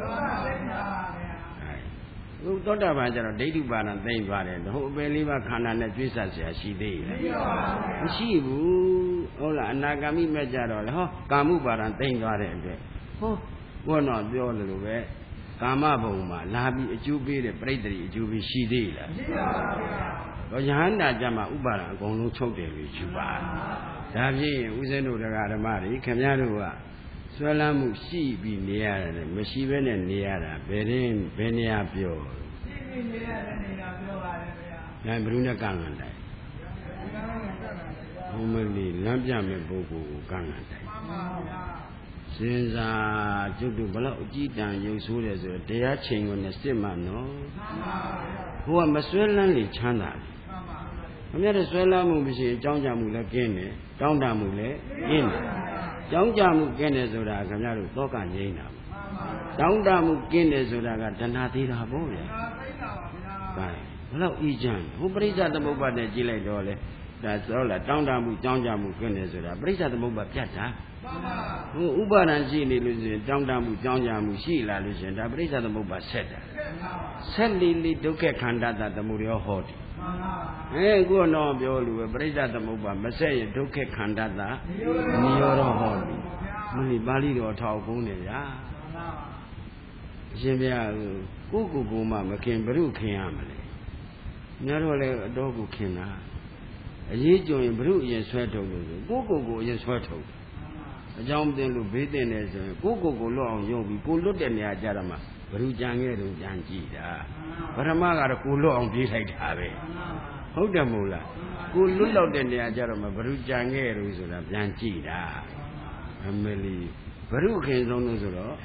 ဘုသောတာပန်ကျတော့ဒိဋ္ဌိပါဒံသိမ့်ပါတယ်ဟိုအပယ်လေးပါးခန္ဓာနဲ့ကျွေးဆက်เสียရှိသေးရဲ့မရှိဘူးဟုတ်လားအနာဂါမိမဲ့ကြတော့လေဟောကာမှုပါဒံသိမ့်သွားတဲ့အတွက်ဟောဘောတော့ပြောလို့လို့ပဲကာမဘုံမှာလာပြီးအကျိုးပေးတဲ့ပြိတ္တိအကျိုးပေးရှိသေးလားမရှိပါဘူးတော့ယဟန္တာကြမှာဥပါဒံအကုန်လုံးချုပ်တယ်လို့ယူပါဒါဖြင့်ဦးဇင်းတို့တရားဓမ္မတွေခင်ဗျားတို့ကဆွဲလန်းမှုရှိပြီးနေရတယ်မရှိဘဲနဲ့နေရတာဘယ်ရင်ဘယ်နေရာပြောရှိပြီးနေရတဲ့နေရာပြောပါတယ်ဗျာ။ဒါဘယ်သူနဲ့ကန့်လန့်တိုင်းဘုံမလီလမ်းပြမဲ့ပုဂ္ဂိုလ်ကိုကန့်လန့်တိုင်းမှန်ပါဗျာ။စဉ်းစားကျွတ်တို့ဘလို့အကြည့်တန်ရုပ်ဆိုးတယ်ဆိုတော့တရားချိန်ကိုနဲ့စစ်မှနော်မှန်ပါဗျာ။ဟိုကမဆွဲလန်းလေချမ်းသာတယ်မှန်ပါဗျာ။ခင်ဗျားတို့ဆွဲလန်းမှုမရှိအကြောင်းကြမှုလည်းကင်းတယ်တောင်းတမှုလည်းကင်းတယ်ကြောင်းကြမှုကင်းတယ်ဆိုတာခင်ဗျားတို့သောကငြိမ်းတာတောင်းတမှုကင်းတယ်ဆိုတာကတဏှာသေးတာပေါ့ဗျာဘယ်လောက်ဤချမ်းဟိုပရိစ္ဆသမုပ္ပါဒ်နဲ့ကြည့်လိုက်တော့လေဒါဆိုလားတောင်းတမှုကြောင်းကြမှုကင်းတယ်ဆိုတာပရိစ္ဆသမုပ္ပါဒ်ပြတ်တာဟိုဥပါဒံရှိနေလို့ရှိရင်တောင်းတမှုကြောင်းကြမှုရှိလာလို့ရှိရင်ဒါပရိစ္ဆသမုပ္ပါဒ်ဆက်တာဆက်လီလီဒုက္ခခန္ဓာတသမုဒယောဟောတိအဲကိုတော့ပြောလို့ပဲပရိစ္ဆသမုပ္ပါဒ်မဆက်ရင်ဒုက္ခခန္ဓာတနိရောဓဟောတိမလီပါဠိတော်ထောက်ကုန်းနေဗျာအရှင်ဘုရားကိုကိုကိုမှမခင်ဘုရုခင်ရမလဲညတော့လေအတော်ကိုခင်တာအရေးကြုံရင်ဘုရုအရင်ဆွဲထုတ်လို့ဆိုကိုကိုကိုအရင်ဆွဲထုတ်အကြောင်းတင်လို့ဘေးတင်တယ်ဆိုရင်ကိုကိုကိုလွတ်အောင်ယုံပြီးကိုလွတ်တဲ့နေရာကြတော့မှဘုရုကြံခဲ့တော့ကြံကြည့်တာပထမကတော့ကိုလွတ်အောင်ပြေးလိုက်တာပဲဟုတ်တယ်မို့လားကိုလွတ်လောက်တဲ့နေရာကြတော့မှဘုရုကြံခဲ့လို့ဆိုတာပြန်ကြည့်တာအမေလီဘုရုခင်ဆုံးလို့ဆိုတော့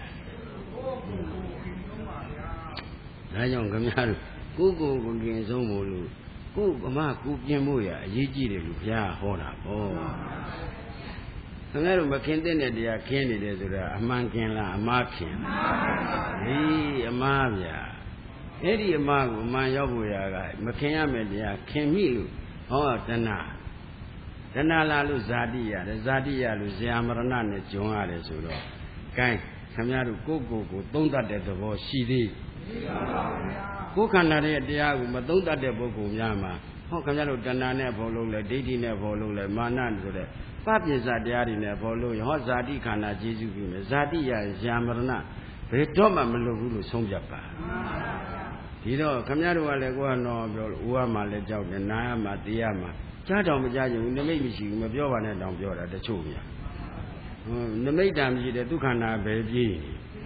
ဒါကြောင့်ခင်ဗျားတို့ကိုကိုကိုခင်ဆုံးမို့လို့ကိုဗမာကိုပြင်ဖို့ရအရေးကြီးတယ်လို့ဘုရားဟောတာပေါ့ခင်ဗျားတို့မခင်တဲ့တရားခင်းနေတယ်ဆိုတာအမှန်ခင်လားအမှားခင်ဟေးအမှားဗျာအဲ့ဒီအမှားကိုအမှန်ရောက်ဖို့ရကမခင်ရမယ်တရားခင်မိလို့ဟောတဏှာတဏှာလာလို့ဇာတိရတယ်ဇာတိရလို့ဇာမရဏနဲ့ဂျုံရတယ်ဆိုတော့ gain ခင်ဗျားတို့ကိုကိုကိုသုံးတတ်တဲ့သဘောရှိသေးကိုခန္ဓာရဲ့တရားကိုမသုံးတတ်တဲ့ပုဂ္ဂိုလ်များမှာဟောခင်ဗျားတို့တဏှာနဲ့ဘောလုံးလဲဒိဋ္ဌိနဲ့ဘောလုံးလဲမာနဆိုတဲ့ပပိစ္ဆတရားတွေနဲ့ဘောလုံးဟောဇာတိခန္ဓာကျေစုပြုမယ်ဇာတိရဇာမရဏဘယ်တော့မှမလွတ်ဘူးလို့ဆုံးဖြတ်ပါဒီတော့ခင်ဗျားတို့ကလည်းကိုကတော့ပြောလို့ဦးရမှာလည်းကြောက်တယ်နားရမှာသိရမှာကြားတော်မကြားရင်နမိတ်မရှိဘူးမပြောပါနဲ့တောင်ပြောတာတချို့များဟွန်းနမိတ်တံမရှိတဲ့ဒုက္ခနာပဲပြေး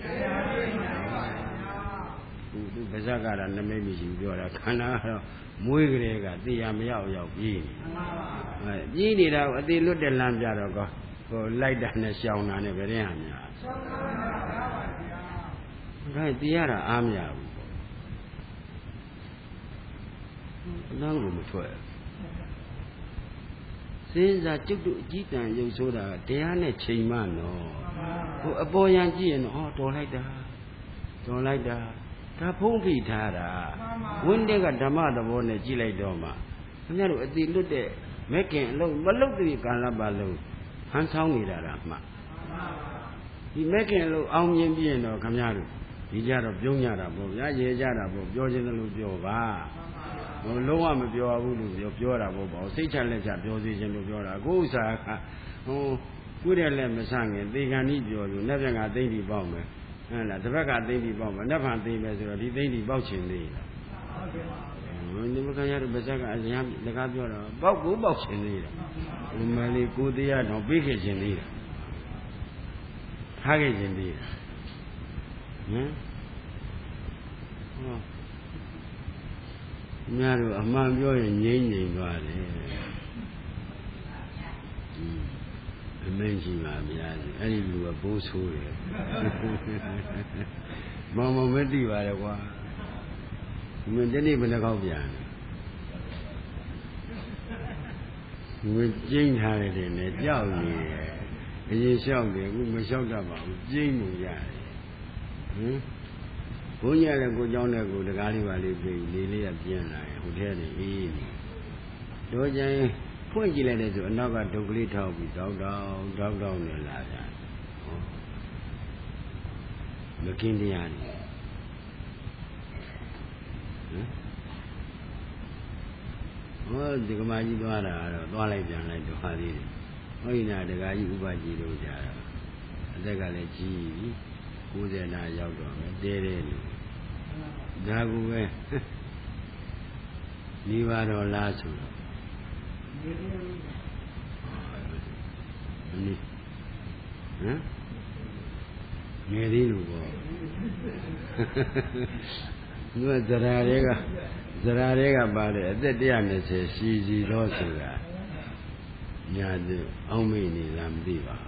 သူပါဇက်ကတာနမိတ်မရှိဘူးပြောတာခန္ဓာကတော့မွေးကလေးကသိရမရောက်ရောက်ပြေးနေအဲပြေးနေတာကိုအသေးလွတ်တဲ့လမ်းပြတော့ကောဟိုလိုက်တာနဲ့ရှောင်တာနဲ့ဗရင်ဟာများရှောင်တာပါဗျာဒါသိရတာအားမရဘူးပေါ့အနောက်ကိုမထွက်စဉ်းစားจุดတို့အကြည့်တန်ရုပ်ဆိုးတာတရားနဲ့ချိန်မှနော်ဟိုအပေါ်ယံကြည့်ရင်တော့ဟောတော်လိုက်တာတော်လိုက်တာဒါဖုံးဖိထားတာဝိနည်းကဓမ္မသဘောနဲ့ကြည့်လိုက်တော့မှခင်ဗျားတို့အတိလွတ်တဲ့မက်ကင်အလုံးမလုတ်တဲ့ကာလပတ်လုံးဟန်ဆောင်နေတာလားမှဒီမက်ကင်အလုံးအောင်မြင်ပြရင်တော့ခင်ဗျားတို့ဒီကြတော့ပြုံးကြတာပေါ့ဗျာရေကြတာပေါ့ပြောခြင်းလို့ပြောပါဟိုလုံးဝမပြောဘူးလို့ပြောပြောတာပေါ့ပေါ့စိတ်ချလက်ချပြောစီခြင်းလို့ပြောတာကိုဥစ္စာကဟိုကုတဲ့လက်မဆန့်ခင်သေခံဤပြောလို့လက်ပြန်ကသိမ့်ပြီးပေါက်မယ်ဟဲ့လားတစ်ဘက်ကသိမ့်ပြီးပေါက်မယ်နှစ်ဖန်သိမ့်မယ်ဆိုတော့ဒီသိမ့်ပြီးပေါက်ချင်သေးလားဟဒီမကရတဲ့ပါဇက်ကအရင်တကားပြောတော့ပေါက်ကိုပေါက်ရှင်သေးတယ်ဒီမလေးကိုတရားတော့ပြေးခဲ့ရှင်သေးတယ်ထားခဲ့ရှင်သေးတယ်ဟမ်ဟောများတို့အမှန်ပြောရင်ငြိမ့်ငြိမ်သွားတယ်အမင်းကြီးပါဗျာအဲ့ဒီလူကဘိုးဆိုးတယ်မောင်မောင်မသိပါလေကွာမင်းတနေ့ဘယ်နှခေါက်ပြန်ငွေကျင်းထားတယ်တဲ့နဲ့ကြောက်နေတယ်အရင်လျှောက်တယ်အခုမလျှောက်တတ်ပါဘူးကျင်းနေရတယ်ဟင်ဘုန်းကြီးလည်းကိုเจ้าနဲ့ကိုတကားလေးပါလေးပြေးလေးလေးကပြင်းလာတယ်ဟိုထဲနေအေးနေတော့ကျရင်ဖွင့်ကြည့်လိုက်တယ်ဆိုအနောက်ကဒုက္ခလေးထောက်ပြီးတောက်တောက်တောက်တောက်နေလာကြဟောမကင်းတရားနေဟောဒီကမာကြီးသွားတာတော့သွားလိုက်ပြန်လိုက်တော့ဟာသေးတယ်ဟောဒီနာဒကာကြီးဥပကြီးတို့ကြတာအသက်ကလည်းကြီးပြီကိုယ်စင်နာရောက်တော့မယ်တဲတဲနေဒါကူပဲနေပါတော့လားဆိုတော့နေဟမ်နေသေးလို့ပေါ့သူကဇရာတွေကဇရာတွေကပါတယ်အသက်one twentyရှိစီတော့ဆိုတာညာသူအောင်မေ့နေလားမသိပါဘူး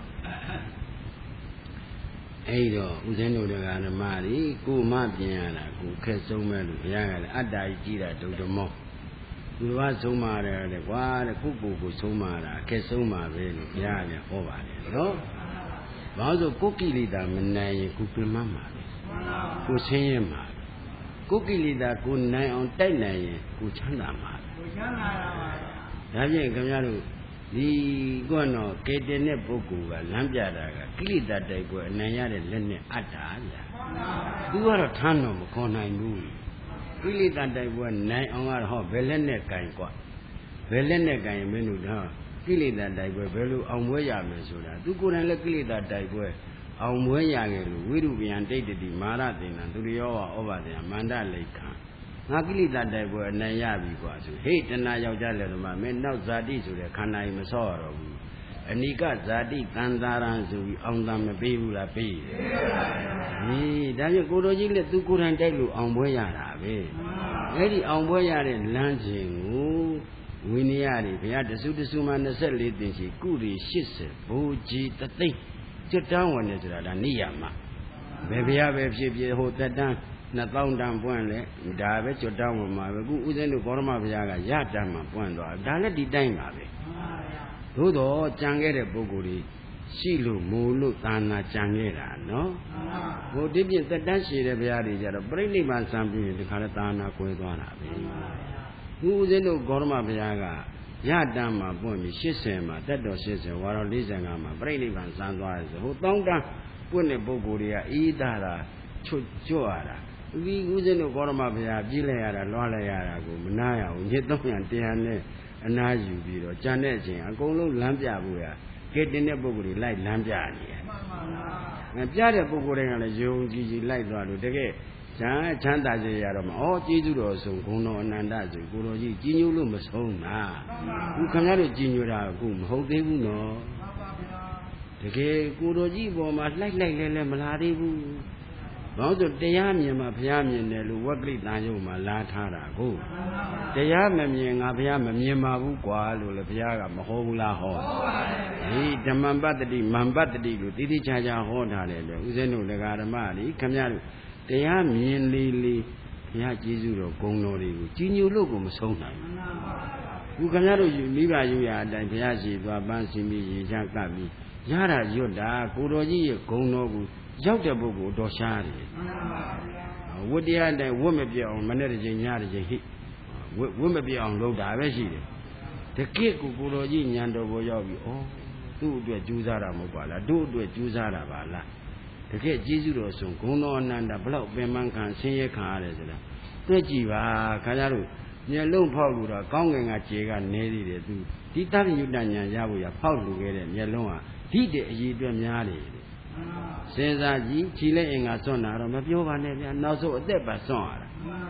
အဲ့တော့ဦးဇင်းတို့ကဓမ္မကြီးကိုမပြင်ရတာကိုခက်ဆုံးမဲ့လို့ဘုရားကလည်းအတ္တကြီးကြည်တာဒုဒ္ဓမောသူကဆုံးမတယ်လေကွာတဲ့ကိုကိုကိုဆုံးမတာခက်ဆုံးပါပဲလို့ဘုရားကလည်းဟောပါတယ်နော်ဘာလို့ဆိုကိုကိလေသာမနိုင်ရင်ကိုပြင်းမှမှာပဲကိုဆင်းရဲမှာကိုကိလေသာကိုနိုင်အောင်တိုက်နိုင်ရင်ကိုချမ်းသာမှာကိုချမ်းသာတာပါဒါဖြင့်ခင်ဗျားတို့ဒီကတော့ကေတတဲ့ပုဂ္ဂိုလ်ကလမ်းပြတာကကိလေသာတိုက်ကိုအနိုင်ရတဲ့လက်နဲ့အတ္တာဗျာသူကတော့ထမ်းတော့မခေါ်နိုင်ဘူးကိလေသာတိုက်ကိုနိုင်အောင်ကတော့ဟောဘယ်လက်နဲ့ကင်กว่าဘယ်လက်နဲ့ကင်ရင်မင်းတို့တော့ကိလေသာတိုက်ပွဲဘယ်လိုအောင်ပွဲရမယ်ဆိုတာသူကိုယ်တိုင်လည်းကိလေသာတိုက်ပွဲအောင်ပွဲရခဲ့လို့ဝိရုပယံတိတ်တိမာရတင်ံသူရောဝဩဘာတေမန္တလိခံငါကိလေသာတိုက်ပွဲအနိုင်ရပြီกว่าဆိုဟေ့တဏှာယောက်ျားလည်းဒီမှာမင်းနောက်ဇာတိဆိုတဲ့ခန္ဓာကြီးမဆော့ရတော့ဘူးအနိကဇာတိတန်တာရံဆိုပြီးအောင်သာမပေးဘူးလားပေးတယ်ဟေးဒါဖြင့်ကိုတော်ကြီးလည်းသူကိုယ်တိုင်တိုက်လို့အောင်ပွဲရတာပဲအဲ့ဒီအောင်ပွဲရတဲ့လမ်းစဉ်ကိုဝိနည်းရည်ဘုရားတစုတစုမှtwenty-fourသင်္ချီကုရီeightyဘိုးကြီးတသိန်းကျွတ်တန်းဝင်နေဆိုတာဒါနိယမဘယ်ဘုရားပဲဖြစ်ဖြစ်ဟိုတက်တန်းtwo thousandတန်းပွင့်လဲဒါပဲကျွတ်တန်းဝင်မှာပဲခုဥစဉ်တို့ဘောရမဘုရားကရတန်းမှာပွင့်သွားဒါလည်းဒီတိုင်းပါပဲသို့တော့ကြံခဲ့တဲ့ပုဂ္ဂိုလ်ကြီးရှိလို့မို့လို့သာနာကြံခဲ့တာနော်ဟိုဒီပြင်တက်တန်းရှိတဲ့ဘုရားတွေကြတော့ပြိဋိဘံစံပြီးဒီခါလဲသာနာကွဲသွားတာပဲခုဥစဉ်တို့ဘောရမဘုရားကရတန်းမှာပွင့်ပြီးeightyမှာတက်တော်eightyဝါတော်forty-fiveမှာပြိဋိဘံစံသွားတယ်ဆိုဟိုတောင်းတန်းပွင့်တဲ့ပုဂ္ဂိုလ်တွေကအေးတာတာချွတ်ကြွရတာဒီဥစဉ်တို့ဘောရမဘုရားပြေးလိုက်ရတာလွှားလိုက်ရတာကိုမနာရဘူးညစ်သုံးရတရားနဲ့အနာယူပြီးတော့ကြံတဲ့အချိန်အကုန်လုံးလမ်းပြဖို့ရကဲတင်တဲ့ပုဂ္ဂိုလ်တွေလိုက်လမ်းပြနေတယ်မှန်ပါဗျာပြတဲ့ပုဂ္ဂိုလ်တွေကလည်းယုံကြည်ကြည်လိုက်သွားလို့တကယ်ချမ်းချမ်းသာကြရတော့မှဩကျေးဇူးတော်ဆုံးဂုဏ်တော်အနန္တဆိုကိုတော်ကြီးကြီးညို့လို့မဆုံးတာခုခင်ဗျားတို့ကြီးညိုတာအခုမဟုတ်သေးဘူးနော်တကယ်ကိုတော်ကြီးပေါ်မှာလှိုက်လိုက်လဲလဲမလာသေးဘူးဘာလို့ဆိုတရားမြင်မှဘုရားမြင်တယ်လို့ဝက်ကလိတန်ရုံမှာလာထားတာကိုတရားမမြင်ငါဘုရားမမြင်ပါဘူးကွာလို့လည်းဘုရားကမဟောဘူးလားဟောဟေးဓမ္မပတ္တိမံပတ္တိလို့တိတိကျကျဟောထားတယ်လေဥစဉ်တို့လည်းဓမ္မတွေခင်ဗျားတို့တရားမြင်လေးလေးဘုရားကျေးဇူးတော်ဂုဏ်တော်တွေကိုကြီးညိုလို့ကိုမဆုံးနိုင်ဘူးခင်ဗျားတို့မိဘယူရအတိုင်းဘုရားရှိသွားပန်းစီမိရေချကပ်ပြီးရတာရွတ်တာကိုတော်ကြီးရဲ့ဂုဏ်တော်ကိုရောက်တဲ့ပုဂ္ဂိုလ်တော်ရှားတယ်ဝတ္တရားတိုင်းဝတ်မပြအောင်မနေ့တစ်ချိန်ညတစ်ချိန်ဟိဝတ်မပြအောင်လုပ်တာပဲရှိတယ်တကယ့်ကိုကိုတော်ကြီးညံတော်ပေါ်ရောက်ပြီးဩသူ့အတွက်ကြိုးစားတာမဟုတ်ပါလားတို့အတွက်ကြိုးစားတာပါလားတကယ်ကျေးဇူးတော်ဆုံးဂုဏ်တော်အနန္တဘလောက်ပင်ပန်းခံဆင်းရဲခံရတယ်ဆိုတာတွေ့ကြည့်ပါခင်ဗျားတို့မျက်လုံးဖောက်လို့တော့ကောင်းကင်ကကြေကနေသေးတယ်သူဒီတတိယတဉာဏ်ရဖို့ရဖောက်လူခဲ့တဲ့မျက်လုံးဟာဒီတဲ့အရေးအတွက်များတယ်စဉ်းစားကြည့်ခြေလက်အင်္ဂါစွန့်တာတော့မပြောပါနဲ့ဗျာနောက်ဆုံးအသက်ပါစွန့်ရတာ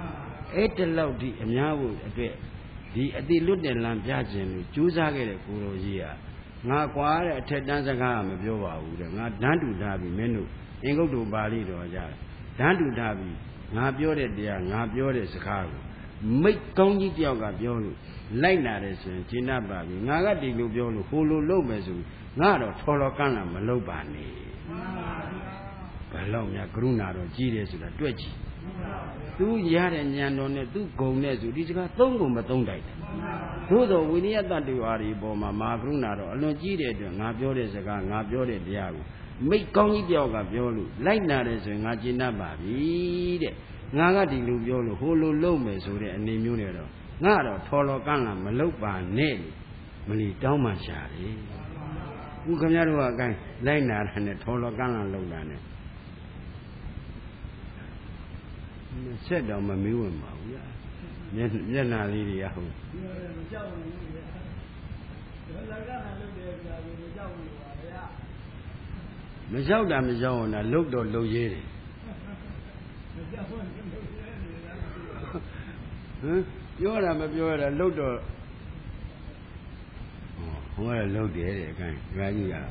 အဲ့တလောက်ဒီအများကိုအတွက်ဒီအတိလွတ်တဲ့လမ်းပြခြင်းလို့ကြိုးစားခဲ့တဲ့ကိုတော်ကြီးကငါကွာတဲ့အထက်တန်းစကားမပြောပါဘူးတဲ့ငါဓာတ်တူထားပြီးမင်းတို့အင်္ဂုတ္တပါဠိတော်ကြဓာတ်တူထားပြီးငါပြောတဲ့တရားငါပြောတဲ့စကားကိုမိတ်ကောင်းကြီးတယောက်ကပြောလို့လိုက်လာတယ်ဆိုရင်ကျင့်တတ်ပါပြီငါကဒီလိုပြောလို့ဟိုလိုလုပ်မယ်ဆိုငါတော့ထော်တော်ကန်းလာမလုပ်ပါနဲ့ဘယ်လောက်များကရုဏာတော်ကြီးတယ်ဆိုတာတွေ့ကြည့်သူရတဲ့ဉာဏ်တော်နဲ့သူဂုံနဲ့ဆိုဒီစကားသုံးကုန်မသုံးတိုက်တယ်သို့တော်ဝိနည်းတတ္တဝါတွေပေါ်မှာမာကရုဏာတော်အလွန်ကြီးတဲ့အတွက်ငါပြောတဲ့စကားငါပြောတဲ့တရားကိုမိတ်ကောင်းကြီးတယောက်ကပြောလို့လိုက်နာတယ်ဆိုရင်ငါကျင့်တတ်ပါပြီတဲ့ငါကဒီလိုပြောလို့ဟိုလိုလုပ်မယ်ဆိုတဲ့အနေမျိုးနဲ့တော့ငါတော့ထော်တော်ကန်းလာမလုပ်ပါနဲ့လို့မလီတောင်းမှရှာတယ်ခုခင်ဗျားတို့ကအကိုင်းလိုက်နာတာနဲ့ထော်တော်ကန်းလာလုပ်တာနဲ့ဆက်တော့မမေးဝင်ပါဘူးလားမျက်မျက်နှာလေးတွေရဟုတ်မကြောက်ဘူးဗျာဒါလက်ကနာလုပ်တယ်ကြာပြီမကြောက်ဘူးပါဗျာမကြောက်တာမကြောက်အောင်လားလုတ်တော့လုတ်ရဲတယ်မကြောက်ဘူးလုတ်ရဲနေတာဟမ်ပြောတာမပြောရတာလုတ်တော့ဟောကလုတ်တယ်တဲ့အကိုင်းဒကာကြီးကဟမ်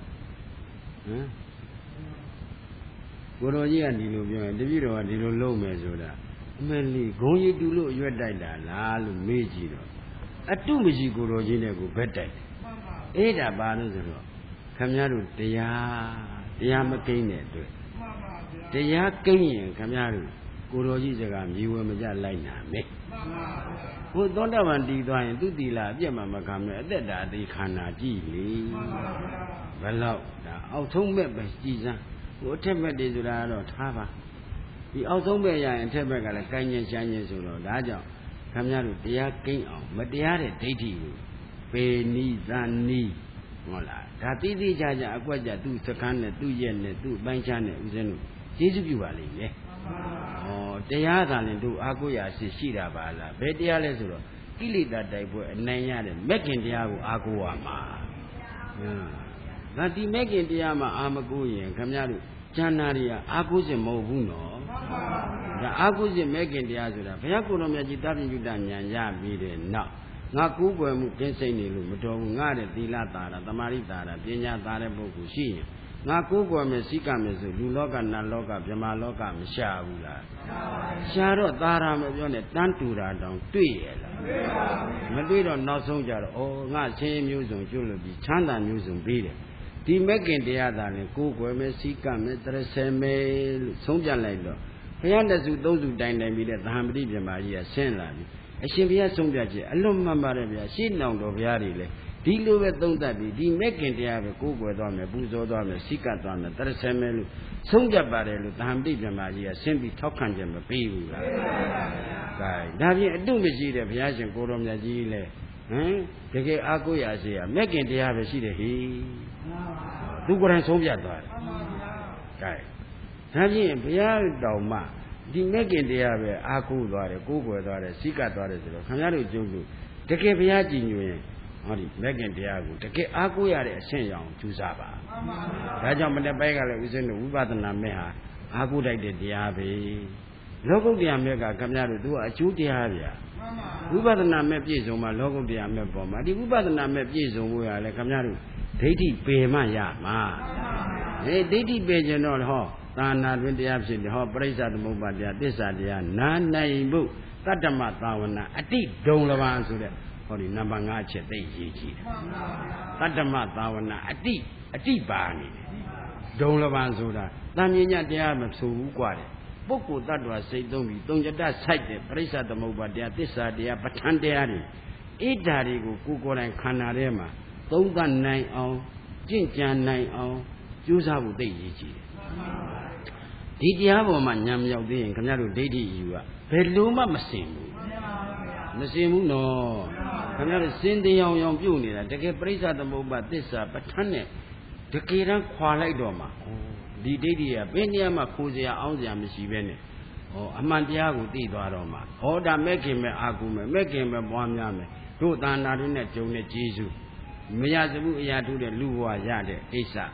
ကိုတော်ကြီးကဒီလိုပြောရင်တပည့်တော်ကဒီလိုလုပ်မယ်ဆိုတာအမေလီဂုံရီတူလို့အရွက်တိုက်တာလားလို့မေးကြည့်တော့အတုမရှိကိုတော်ကြီးနဲ့ကိုဘက်တိုက်တယ်အေးဒါပါလို့ဆိုတော့ခမည်းတော်တရားတရားမကိန်းတဲ့အတွက်တရားကိန်းရင်ခမည်းတော်ကိုတော်ကြီးစကားမြေဝဲမကြလိုက်နာမယ်ဟိုသောတာပန်တည်သွားရင်သူတိလာအပြက်မှမခံမဲ့အသက်တာအသေးခန္ဓာကြည့်လေဘယ်လောက်ဒါအောက်ဆုံးမဲ့ပဲကြည်စမ်းဟိုအထက်ဘက်တွေဆိုတာတော့ထားပါဒီအောက်ဆုံးဘက်ရရင်အထက်ဘက်ကလည်းကိုင်းညင်ချမ်းညင်ဆိုတော့ဒါကြောင့်ခင်ဗျားတို့တရားကိန်းအောင်မတရားတဲ့ဒိဋ္ဌိကိုပေနိသနီဟုတ်လားဒါတိတိကျကျအကွက်ကြသူ့စကန်းနဲ့သူ့ရဲ့နဲ့သူ့အပိုင်းချမ်းနဲ့ဦးဇင်းတို့ကျေးဇူးပြုပါလိမ့်မယ်ဩတရားသာရင်တို့အာကိုရာရှိရှိတာပါလားဘယ်တရားလဲဆိုတော့ကိလေသာတိုက်ပွဲအနိုင်ရတဲ့မဂ်ခင်တရားကိုအာကိုရမှာဟမ်ဒါဒီမဂ်ခင်တရားမှာအာမကိုရင်ခင်ဗျားတို့ဉာဏ်နာတွေကအာကိုစစ်မဟုတ်ဘူးနော်ဒါအာကိုစစ်မဂ်ခင်တရားဆိုတာဘုရားကိုယ်တော်မြတ်ကြီးတာပိဋကဉာဏ်ရပြီးတဲ့နောက်ငါကူးကွယ်မှုကင်းစိတ်နေလို့မတော်ဘူးငါတဲ့သီလသာတာသမာဓိသာတာပညာသာတဲ့ပုဂ္ဂိုလ်ရှိရင်ငါကူးကွယ်မယ်စိကမယ်ဆိုလူလောကနတ်လောကဗြဟ္မာလောကမရှာဘူးလားရှာတော့သာရမပြောနဲ့တန်းတူတာတောင်တွေ့ရလားမတွေ့တော့နောက်ဆုံးကြတော့ဩငါချင်းမျိုးစုံကျွလို့ပြီးချမ်းသာမျိုးစုံပြီးတယ်ဒီမဂ်ခင်တရားသာလဲကိုးကွယ်မယ်စိကမယ်တရဆယ်မယ်လို့ဆုံးပြလိုက်တော့ဘုရားတစုသုံးစုတိုင်တိုင်ပြီးတဲ့သဟံပတိပြမကြီးကဆင်းလာပြီအရှင်ဘုရားဆုံးပြချက်အလွန်မှန်ပါတယ်ဗျာရှင်းအောင်တော်ဘုရားတွေလဲဒီလိုပဲသုံးသပ်ပြီးဒီမဂ်ခင်တရားပဲကိုးကွယ်သွားမယ်ပူဇော်သွားမယ်စိကသွားမယ်တရဆယ်မယ်လို့ဆုံးပြပါတယ်လို့သဟံပတိပြမကြီးကဆင်းပြီးထောက်ခံချက်မပေးဘူးလားကဲဒါဖြင့်အတုမရှိတဲ့ဘုရားရှင်ကိုတော်မြတ်ကြီးလဲဟမ်တကယ်အာကိုရရှိရမဂ်ခင်တရားပဲရှိတယ်ဟိသူကိုယ်တိုင်ဆုံးပြသွားတယ်။ကဲဒါဖြင့်ဘုရားတော်မှဒီမဂ်ခင်တရားပဲအာကိုသွားတယ်ကိုးကွယ်သွားတယ်စိကသွားတယ်ဆိုတော့ခင်ဗျားတို့ကျုပ်တို့တကယ်ဘုရားကြည်ညိုရင်ဟောဒီမဂ်ခင်တရားကိုတကယ်အာကိုရတဲ့အဆင့်ရောင်ကျူးစားပါ။ဒါကြောင့်မနေ့ပိုင်းကလည်းဦးဇင်းတို့ဝိပဿနာမဲ့ဟာအာကိုတိုက်တဲ့တရားပဲ။လောကုတ္တရာမဲ့ကခင်ဗျားတို့သူကအကျိုးတရားဗျာ။ဝိပဿနာမဲ့ပြည့်စုံမှလောကုတ္တရာမဲ့ပေါ်မှာဒီဝိပဿနာမဲ့ပြည့်စုံဖို့ရလဲခင်ဗျားတို့ဒိဋ္ဌိပေမှရမှာဟေးဒိဋ္ဌိပေခြင်းတော့ဟောသာနာတွင်တရားဖြစ်တယ်ဟောပရိစ္ဆသမုပ္ပါဒတရားသစ္စာတရားနာနိုင်ဖို့တတ္တမသာဝနာအတိဒုံလဘာဆိုတဲ့ဟောဒီနံပါတ်၅အချက်သိရေးကြည့်တယ်တတ္တမသာဝနာအတိအတိပါနေတယ်ဒုံလဘာဆိုတာတန်မြင်ညတရားမဆိုဘူးกว่าတယ်ပုဂ္ဂိုလ်တ attva စိတ်သုံးပြီးသုံးကြတဆိုင်တဲ့ပရိစ္ဆသမုပ္ပါဒတရားသစ္စာတရားပဋ္ဌာန်းတရားတွေဣဒ္ဓာတွေကိုကိုယ်ကိုယ်တိုင်ခန္ဓာထဲမှာသုံးသပ်နိုင်အောင်ကြင့်ကြံနိုင်အောင်ကြိုးစားဖို့သိရည်ကြီးတယ်ဒီတရားပေါ်မှာညံမြောက်သေးရင်ခင်ဗျားတို့ဒိဋ္ဌိယူကဘယ်လိုမှမစင်ဘူးမစင်ဘူးနော်ခင်ဗျားတို့စင်တရားအောင်ပြုတ်နေတာတကယ်ပရိစ္ဆသမုပ္ပါသစ္စာပဋ္ဌာန်းနဲ့တကယ်တမ်းခွာလိုက်တော့မှာဒီဒိဋ္ဌိကဘယ်နေရာမှာခိုးစရာအောင်းစရာမရှိပဲနဲ့ဟောအမှန်တရားကိုသိသွားတော့မှာဟောဒါမဲ့ခင်မဲ့အာကုမဲ့မဲ့ခင်မဲ့ပွားများမယ်တို့သာနာတွေနဲ့ဂျုံနဲ့ကျေးဇူးမရစဘူးအရာထုတဲ့လူဘဝရတဲ့အိဋ္ဌ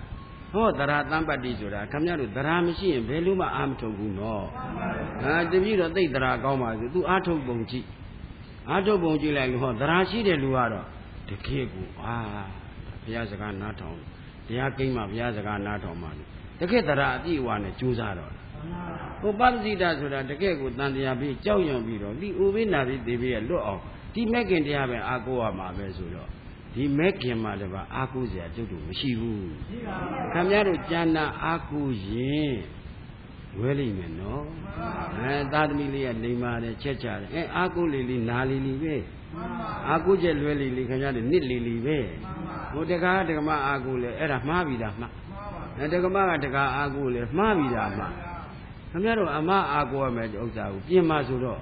ဟောသရတံပတ္တိဆိုတာခင်ဗျားတို့သရမရှိရင်ဘယ်လိုမှအာမထုတ်ဘူးနော်ဟာတပည့်တော်သိသရကောင်းပါစေသူအာထုတ်ပုံကြည့်အာထုတ်ပုံကြည့်လိုက်လို့ဟောသရရှိတဲ့လူကတော့တကယ်ကိုအာဘုရားစကားနားထောင်တရားကိန်းမှာဘုရားစကားနားထောင်မှလို့တကယ်သရအပြည့်အဝနဲ့ကြိုးစားတော့ဟိုပပ္ပစိတဆိုတာတကယ်ကိုတန်တရားပြီးကြောက်ရွံ့ပြီးတော့ဒီဥပိနာပြီးသေပြီးရလွတ်အောင်ဒီမဲ့ခင်တရားပဲအာကိုရမှာပဲဆိုတော့ဒီမဲ့ခင်မှာတပါအာကိုစရာကျုပ်တို့မရှိဘူးခင်ဗျားတို့ကျမ်းနာအာကိုရင်လွဲလိမ့်မယ်နော်အဲသာသမီလေးကလိမ္မာတယ်ချက်ချတယ်အဲအာကိုလေးလေးနာလေးလေးပဲအာကိုချက်လွဲလေးလေးခင်ဗျားတို့နစ်လေးလေးပဲဟိုတကားတကမအာကိုလေအဲ့ဒါမှားပြီလားမှားအဲတကမကတကားအာကိုလေမှားပြီလားမှားခင်ဗျားတို့အမအာကိုရမယ်ဥစ္စာကိုပြင်ပါဆိုတော့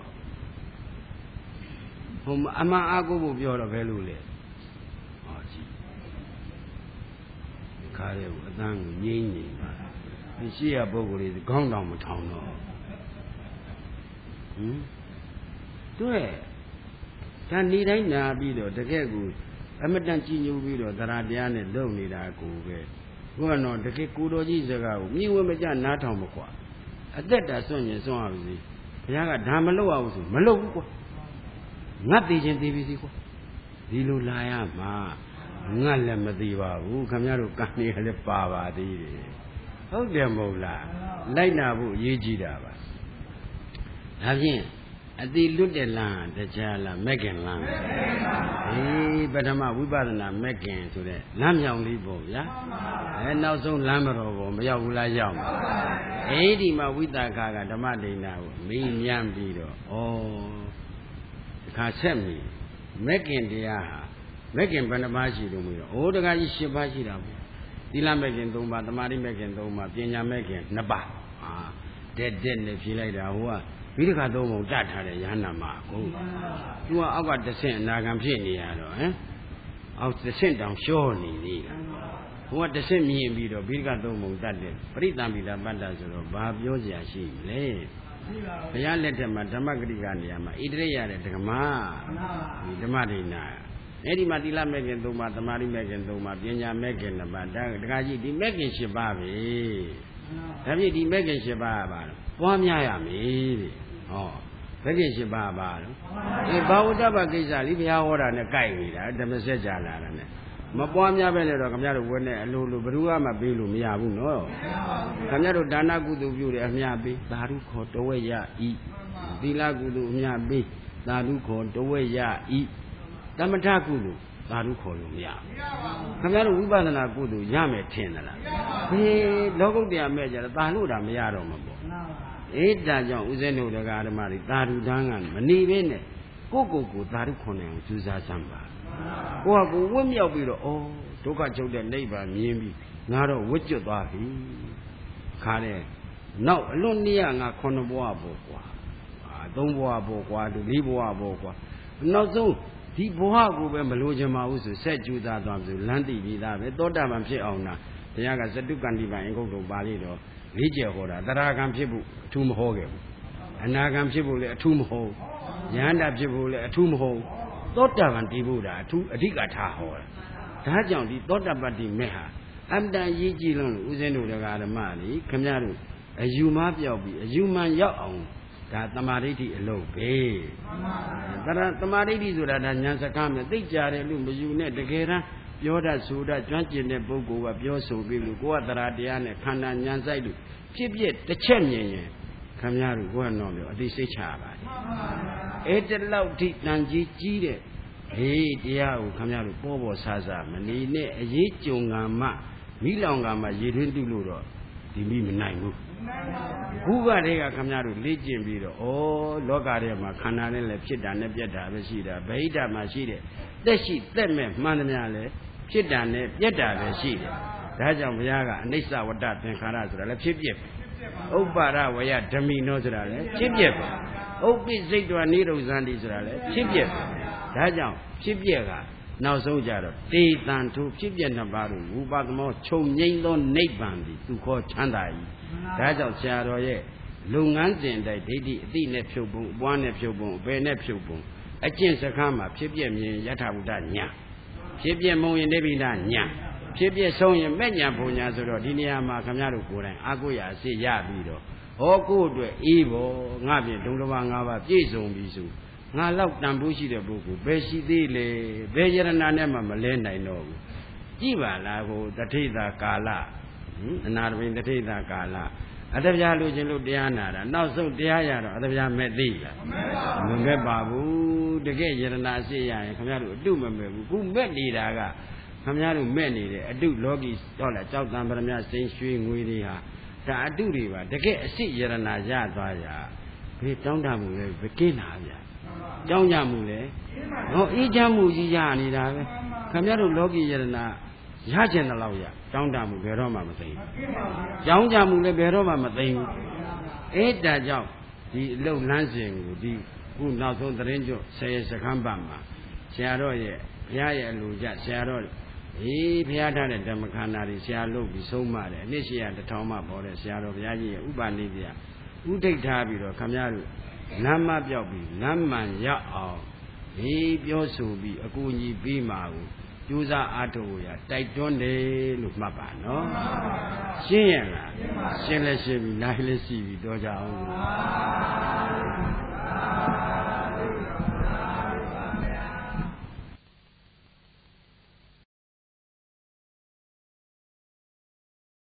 ဟိုအမအာကိုဖို့ပြောတော့ဘယ်လိုလဲဟောကြည့်ခါရဲကိုအတန်းကိုငြိမ့်ငြိမ့်ပါဒီရှိရပုဂ္ဂိုလ်လေးခေါင်းတောင်မထောင်တော့ဟင်တွေ့ဒါနေတိုင်းနာပြီးတော့တကယ်ကိုအမတန်ကြည်ညိုပြီးတော့သရတရားနဲ့လုံနေတာကိုပဲဘုရားတော်တကယ်ကိုတော်ကြီးစကားကိုမြင်ဝဲမကြနားထောင်မကွာအသက်တာစွန့်ရင်စွန့်ရပါစေဘုရားကဒါမလုပ်ရဘူးဆိုမလုပ်ဘူးကွာငတ်သေးခြင်းသေးပြီစီကွာဒီလိုလာရမှာငတ်လည်းမသေးပါဘူးခင်ဗျားတို့ကံနေလည်းပါပါသေးတယ်ဟုတ်တယ်မဟုတ်လားလိုက်နာဖို့အရေးကြီးတာပါဒါဖြင့်အတိလွတ်တဲ့လမ်းတရားလားမက်ခင်လမ်းအေးပထမဝိပဿနာမက်ခင်ဆိုတဲ့လမ်းမြောင်လေးပေါ့ဗျာအဲနောက်ဆုံးလမ်းမတော်ပေါ်မရောက်ဘူးလားရောက်မှာအဲ့ဒီမှာဝိသကာကဓမ္မဒိဏကိုမေးမြန်းပြီးတော့ဩဒီခါဆက်မိမက်ခင်တရားဟာမက်ခင်ဘယ်နှပါးရှိလို့မလို့ဩတခါကြီး၈ပါးရှိတာပေါ့သီလမက်ခင်၃ပါးသမာဓိမက်ခင်၃ပါးပညာမက်ခင်၂ပါးဟာတက်တက်နဲ့ဖြေလိုက်တာဟိုကဝိဒကသုံးပုံတတ်ထားတဲ့ယဟနာမှာကိုသူကအောက်ကတဆင့်အနာဂံဖြစ်နေရတော့ဟမ်အောက်တဆင့်တောင်ရှောနေနေတာဟိုကတဆင့်မြင်ပြီးတော့ဝိဒကသုံးပုံတတ်တဲ့ပရိသံပိတာပတ္တဆိုတော့ဘာပြောစရာရှိလဲဘုရားလက်ထက်မှာဓမ္မဂတိကနေရာမှာဣတရိရတဲ့ဓမ္မဒီဓမ္မဒိဏအဲ့ဒီမှာသီလမဲ့ခင်၃ပါးသမာဓိမဲ့ခင်၃ပါးပညာမဲ့ခင်၂ပါးဒါတခါကြီးဒီမဲ့ခင်၈ပါးပဲဒါဖြင့်ဒီမဲ့ခင်၈ပါးပါတော့ပွားများရမယ်တဲ့ဟောဘယ်ကိစ္စပါပါလို့ဒီဘာဝတ္တပကိစ္စလေးဘုရားဟောတာနဲ့ကြိုက်နေတာဓမ္မစကြာလာတာနဲ့မပွားများပဲနဲ့တော့ခင်ဗျားတို့ဝဲနဲ့အလိုလိုဘယ်သူမှပေးလို့မရဘူးနော်ခင်ဗျားတို့ဒါနကုသိုလ်ပြုတယ်အမြတ်ပေးသာဓုခေါ်တဝဲရဤသီလကုသိုလ်အမြတ်ပေးသာဓုခေါ်တဝဲရဤသမထကုသိုလ်သာဓုခေါ်လို့မရဘူးခင်ဗျားတို့ဝိပဿနာကုသိုလ်ရမယ်ထင်သလားဟေးလောကုတ္တရာမဲ့ကြတော့သာလို့တာမရတော့မှာပေါ့အေးဒါကြောင့်ဦးဇင်းတို့တရားဓမ္မတွေသာဓုတန်းကမနေပဲနဲ့ကိုယ့်ကိုယ်ကိုသာဓုခွန်နိုင်အောင်ကြိုးစားစမ်းပါကိုယ့်ဟာကိုယ်ဝတ်မြောက်ပြီးတော့ဩဒုက္ခချုပ်တဲ့နိဗ္ဗာန်မြင်ပြီးငါတော့ဝတ်ကျွတ်သွားပြီခါတဲ့နောက်အလွန်နည်းငါခုနှစ်ဘဝပေါ့ကွာအာသုံးဘဝပေါ့ကွာဒီလေးဘဝပေါ့ကွာနောက်ဆုံးဒီဘဝကိုပဲမလိုချင်ပါဘူးဆိုဆက်ကြိုးစားသွားပြီလမ်းတည်ပြီးသားပဲသောတာပန်ဖြစ်အောင်လားတရားကသတုကန္တိပံအင်္ဂုတ္တပါဠိတော်လေးကျယ်ဟောတာတရားကံဖြစ်ဖို့အထူးမဟောခဲ့ဘူးအနာကံဖြစ်ဖို့လည်းအထူးမဟုတ်ယန္တာဖြစ်ဖို့လည်းအထူးမဟုတ်သောတာပန်တည်ဖို့တာအထူးအဓိကထားဟောတာဒါကြောင့်ဒီသောတာပတ္တိမေဟာအမ္တန်ရေးကြည့်လို့ဦးဇင်းတို့တရားဓမ္မတွေခင်ဗျားတို့အယူမပြောက်ပြီးအယူမှန်ရောက်အောင်ဒါသမာဓိဋ္ဌိအလုပ်ပဲဒါသမာဓိဋ္ဌိဆိုတာဒါဉာဏ်စကားနဲ့သိကြတယ်လို့မယူနဲ့တကယ်တမ်းပြောတတ်ဆိုတတ်ကျွမ်းကျင်တဲ့ပုဂ္ဂိုလ်ကပြောဆိုပြီးလို့ကိုယ်ကတရားတရားနဲ့ခန္ဓာဉာဏ်ဆိုင်လို့ဖြစ်ဖြစ်တစ်ချက်မြင်ရင်ခင်ဗျားတို့ကိုယ်ကတော့လို့အသိစိတ်ချပါတယ်အဲ့တလောက်ထိတန်ကြီးကြီးတဲ့ဟေးတရားကိုခင်ဗျားတို့ပေါ်ပေါ်ဆာဆာမနေနဲ့အရေးကြုံကမှမိလောင်ကမှရေတွင်းတုလို့တော့ဒီမိမနိုင်ဘူးခုကတည်းကခင်ဗျားတို့လေ့ကျင့်ပြီးတော့ဩလောကထဲမှာခန္ဓာနဲ့လည်းဖြစ်တာနဲ့ပြက်တာပဲရှိတာဗဟိတမှာရှိတဲ့သက်ရှိသက်မဲ့မှန်သမျှလည်းဖြစ်တာနဲ့ပြက်တာပဲရှိတယ်ဒါကြောင့်ဘုရားကအနိစ္စဝတ္တသင်္ခါရဆိုတာလည်းဖြစ်ပြက်ဥပ္ပါရဝယဓမိနောဆိုတာလည်းဖြစ်ပြက်ပဲဥပ္ပိစိတ်တော်နိရုဇန္တိဆိုတာလည်းဖြစ်ပြက်ပဲဒါကြောင့်ဖြစ်ပြက်ကနောက်ဆုံးကြတော့တေတံထုဖြစ်ပြက်နှစ်ပါးတို့ဝုပသမောခြုံငိမ့်သောနိဗ္ဗာန်သည်သူခေါ်ချမ်းသာ၏ဒါကြောင့်ဆရာတော်ရဲ့လုပ်ငန်းစဉ်တိုင်းဒိဋ္ဌိအတိနဲ့ဖြုတ်ပုံအပွားနဲ့ဖြုတ်ပုံအပယ်နဲ့ဖြုတ်ပုံအကျင့်စကားမှာဖြစ်ပြက်မြင်ယထာဘုဒ္ဓညာဖြစ်ပြက်မုံရင်နိဗ္ဗိဒညာဖြစ်ဖြစ်ဆုံးရင်မဲ့ညာဘုံညာဆိုတော့ဒီနေရာမှာခမရတို့ကိုယ်တိုင်အာကိုရာအစစ်ရပြီးတော့ဟောကိုယ့်အတွက်အေးဘောငါပြင်ဒုံတစ်ပါးငါးပါးပြည့်စုံပြီဆိုငါလောက်တန်ဖိုးရှိတဲ့ပုဂ္ဂိုလ်ဘယ်ရှိသေးလဲဘယ်ယရဏနဲ့မှမလဲနိုင်တော့ဘူးကြည့်ပါလားဟိုတထိတာကာလဟင်အနာတပိန်တထိတာကာလအတပြားလို့ခြင်းလို့တရားနာတာနောက်ဆုံးတရားရတော့အတပြားမဲ့သိလားမမဲ့ပါဘူးတကယ်ယရဏအစစ်ရရင်ခင်ဗျားတို့အတုမမဲ့ဘူးခုမဲ့နေတာကခင်ဗျားတို့မဲ့နေတယ်အတုလောကီတော့လားကြောက်တံပရမစိန်ရွှေငွေတွေဟာဒါအတုတွေပါတကယ်အစစ်ယရဏရသွားရဘယ်တောင်းတမှုလဲဘယ်ကိနာဗျာကြောင်းကြမှုလဲဟောအေးချမ်းမှုကြီးရနေတာပဲခင်ဗျားတို့လောကီယရဏရကျင်တဲ့လောက်ရတောင်းတမှုဘယ်တော့မှမသိဘူးကြောင်းကြမှုလည်းဘယ်တော့မှမသိဘူးအဲ့ဒါကြောင့်ဒီအလုတ်လမ်းစဉ်ကိုဒီခုနောက်ဆုံးသတင်းကျွတ်ဆယ်စခန်းပတ်မှာဆရာတော်ရဲ့ဘုရားရဲ့အလိုကြဆရာတော်အေးဘုရားထားတဲ့ဓမ္မခန္ဓာတွေဆရာလုပ်ပြီးဆုံးမတယ်အနည်းရှိရတထောင်မှပေါ်တဲ့ဆရာတော်ဘုရားကြီးရဲ့ဥပနိဒေယဥဒိဋ္ဌာပြီးတော့ခမည်းတော်လမ်းမပြောက်ပြီးလမ်းမှန်ရအောင်ဒီပြောဆိုပြီးအကူအညီပြီးမှာကိုကျူးစာအားထုတ်ရတိုက်တွန်းတယ်လို့မှတ်ပါနော်ရှင်းရလားရှင်းလဲရှင်းပြီနိုင်လဲရှိပြီတော့ကြအောင်